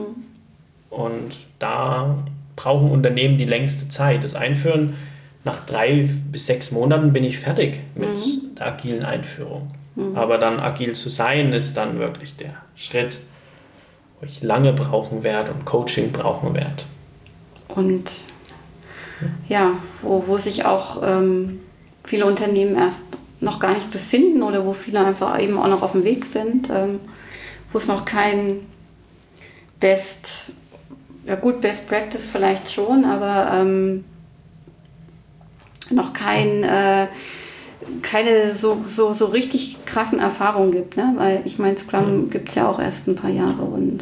Und da brauchen Unternehmen die längste Zeit. Das Einführen, nach 3 bis 6 Monaten bin ich fertig mit der agilen Einführung. Aber dann agil zu sein, ist dann wirklich der Schritt, wo ich lange brauchen werde und Coaching brauchen werde. Und ja, wo sich auch viele Unternehmen erst noch gar nicht befinden oder wo viele einfach eben auch noch auf dem Weg sind, wo es noch kein Best Practice vielleicht schon, aber noch keine so richtig krassen Erfahrungen gibt, ne? Weil ich meine, Scrum gibt es ja auch erst ein paar Jahre und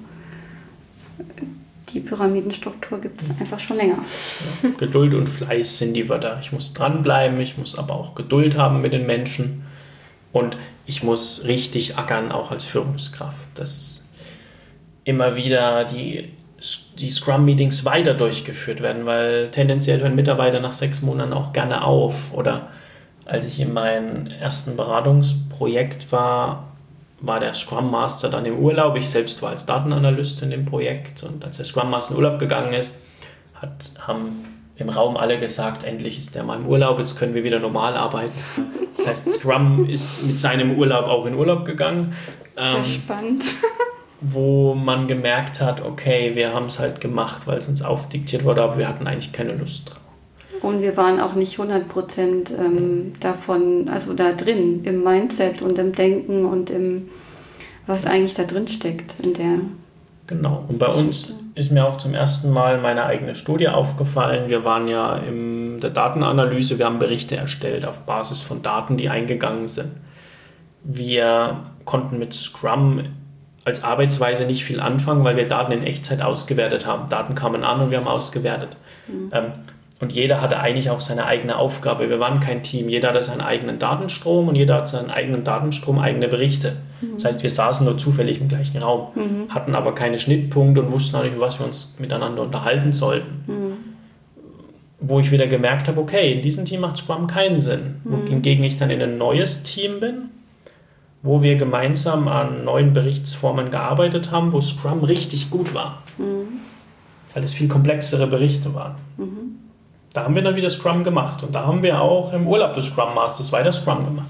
die Pyramidenstruktur gibt es einfach schon länger. Ja, Geduld und Fleiß sind die Wörter. Ich muss dranbleiben, ich muss aber auch Geduld haben mit den Menschen und ich muss richtig ackern, auch als Führungskraft. Dass immer wieder die Scrum-Meetings weiter durchgeführt werden, weil tendenziell hören Mitarbeiter nach 6 Monaten auch gerne auf. Oder als ich in meinem ersten Beratungsprojekt war der Scrum Master dann im Urlaub. Ich selbst war als Datenanalyst in dem Projekt und als der Scrum Master in Urlaub gegangen ist, haben im Raum alle gesagt, endlich ist der mal im Urlaub, jetzt können wir wieder normal arbeiten. Das heißt, Scrum ist mit seinem Urlaub auch in Urlaub gegangen. Sehr spannend. Wo man gemerkt hat, okay, wir haben es halt gemacht, weil es uns aufdiktiert wurde, aber wir hatten eigentlich keine Lust drauf. Und wir waren auch nicht 100% davon, also da drin, im Mindset und im Denken und im, was eigentlich da drin steckt in der. Genau, und bei uns ist mir auch zum ersten Mal meine eigene Studie aufgefallen. Wir waren ja in der Datenanalyse, wir haben Berichte erstellt auf Basis von Daten, die eingegangen sind. Wir konnten mit Scrum als Arbeitsweise nicht viel anfangen, weil wir Daten in Echtzeit ausgewertet haben. Daten kamen an und wir haben ausgewertet. Und jeder hatte eigentlich auch seine eigene Aufgabe. Wir waren kein Team. Jeder hatte seinen eigenen Datenstrom und jeder hat seinen eigenen Datenstrom, eigene Berichte. Das heißt, wir saßen nur zufällig im gleichen Raum, hatten aber keine Schnittpunkte und wussten auch nicht, über was wir uns miteinander unterhalten sollten. Wo ich wieder gemerkt habe, okay, in diesem Team macht Scrum keinen Sinn. Hingegen ich dann in ein neues Team bin, wo wir gemeinsam an neuen Berichtsformen gearbeitet haben, wo Scrum richtig gut war. Weil es viel komplexere Berichte waren. Da haben wir dann wieder Scrum gemacht. Und da haben wir auch im Urlaub des Scrum Masters weiter Scrum gemacht.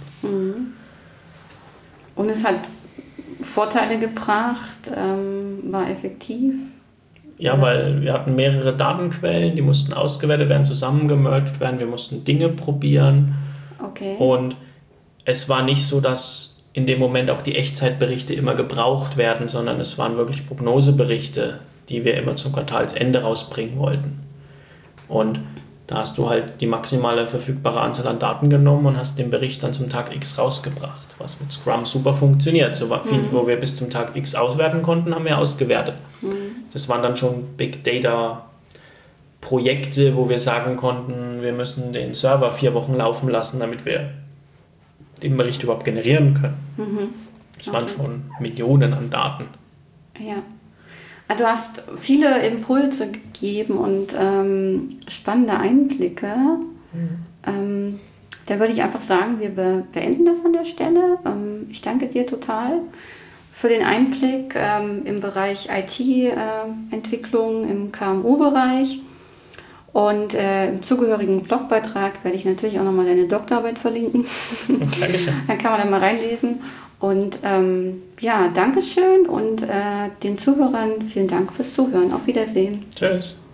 Und es hat Vorteile gebracht, war effektiv. Ja, weil wir hatten mehrere Datenquellen, die mussten ausgewertet werden, zusammengemerged werden. Wir mussten Dinge probieren. Okay. Und es war nicht so, dass in dem Moment auch die Echtzeitberichte immer gebraucht werden, sondern es waren wirklich Prognoseberichte, die wir immer zum Quartalsende rausbringen wollten. Und da hast du halt die maximale verfügbare Anzahl an Daten genommen und hast den Bericht dann zum Tag X rausgebracht, was mit Scrum super funktioniert. So war viel, wo wir bis zum Tag X auswerten konnten, haben wir ausgewertet. Das waren dann schon Big Data Projekte, wo wir sagen konnten, wir müssen den Server 4 Wochen laufen lassen, damit wir den Bericht überhaupt generieren können. Es waren schon Millionen an Daten. Ja. Du hast viele Impulse gegeben und spannende Einblicke. Da würde ich einfach sagen, wir beenden das an der Stelle. Ich danke dir total für den Einblick im Bereich IT-Entwicklung, im KMU-Bereich. Und im zugehörigen Blogbeitrag werde ich natürlich auch nochmal deine Doktorarbeit verlinken. Dankeschön. Dann kann man da mal reinlesen. Und Dankeschön und den Zuhörern vielen Dank fürs Zuhören. Auf Wiedersehen. Tschüss.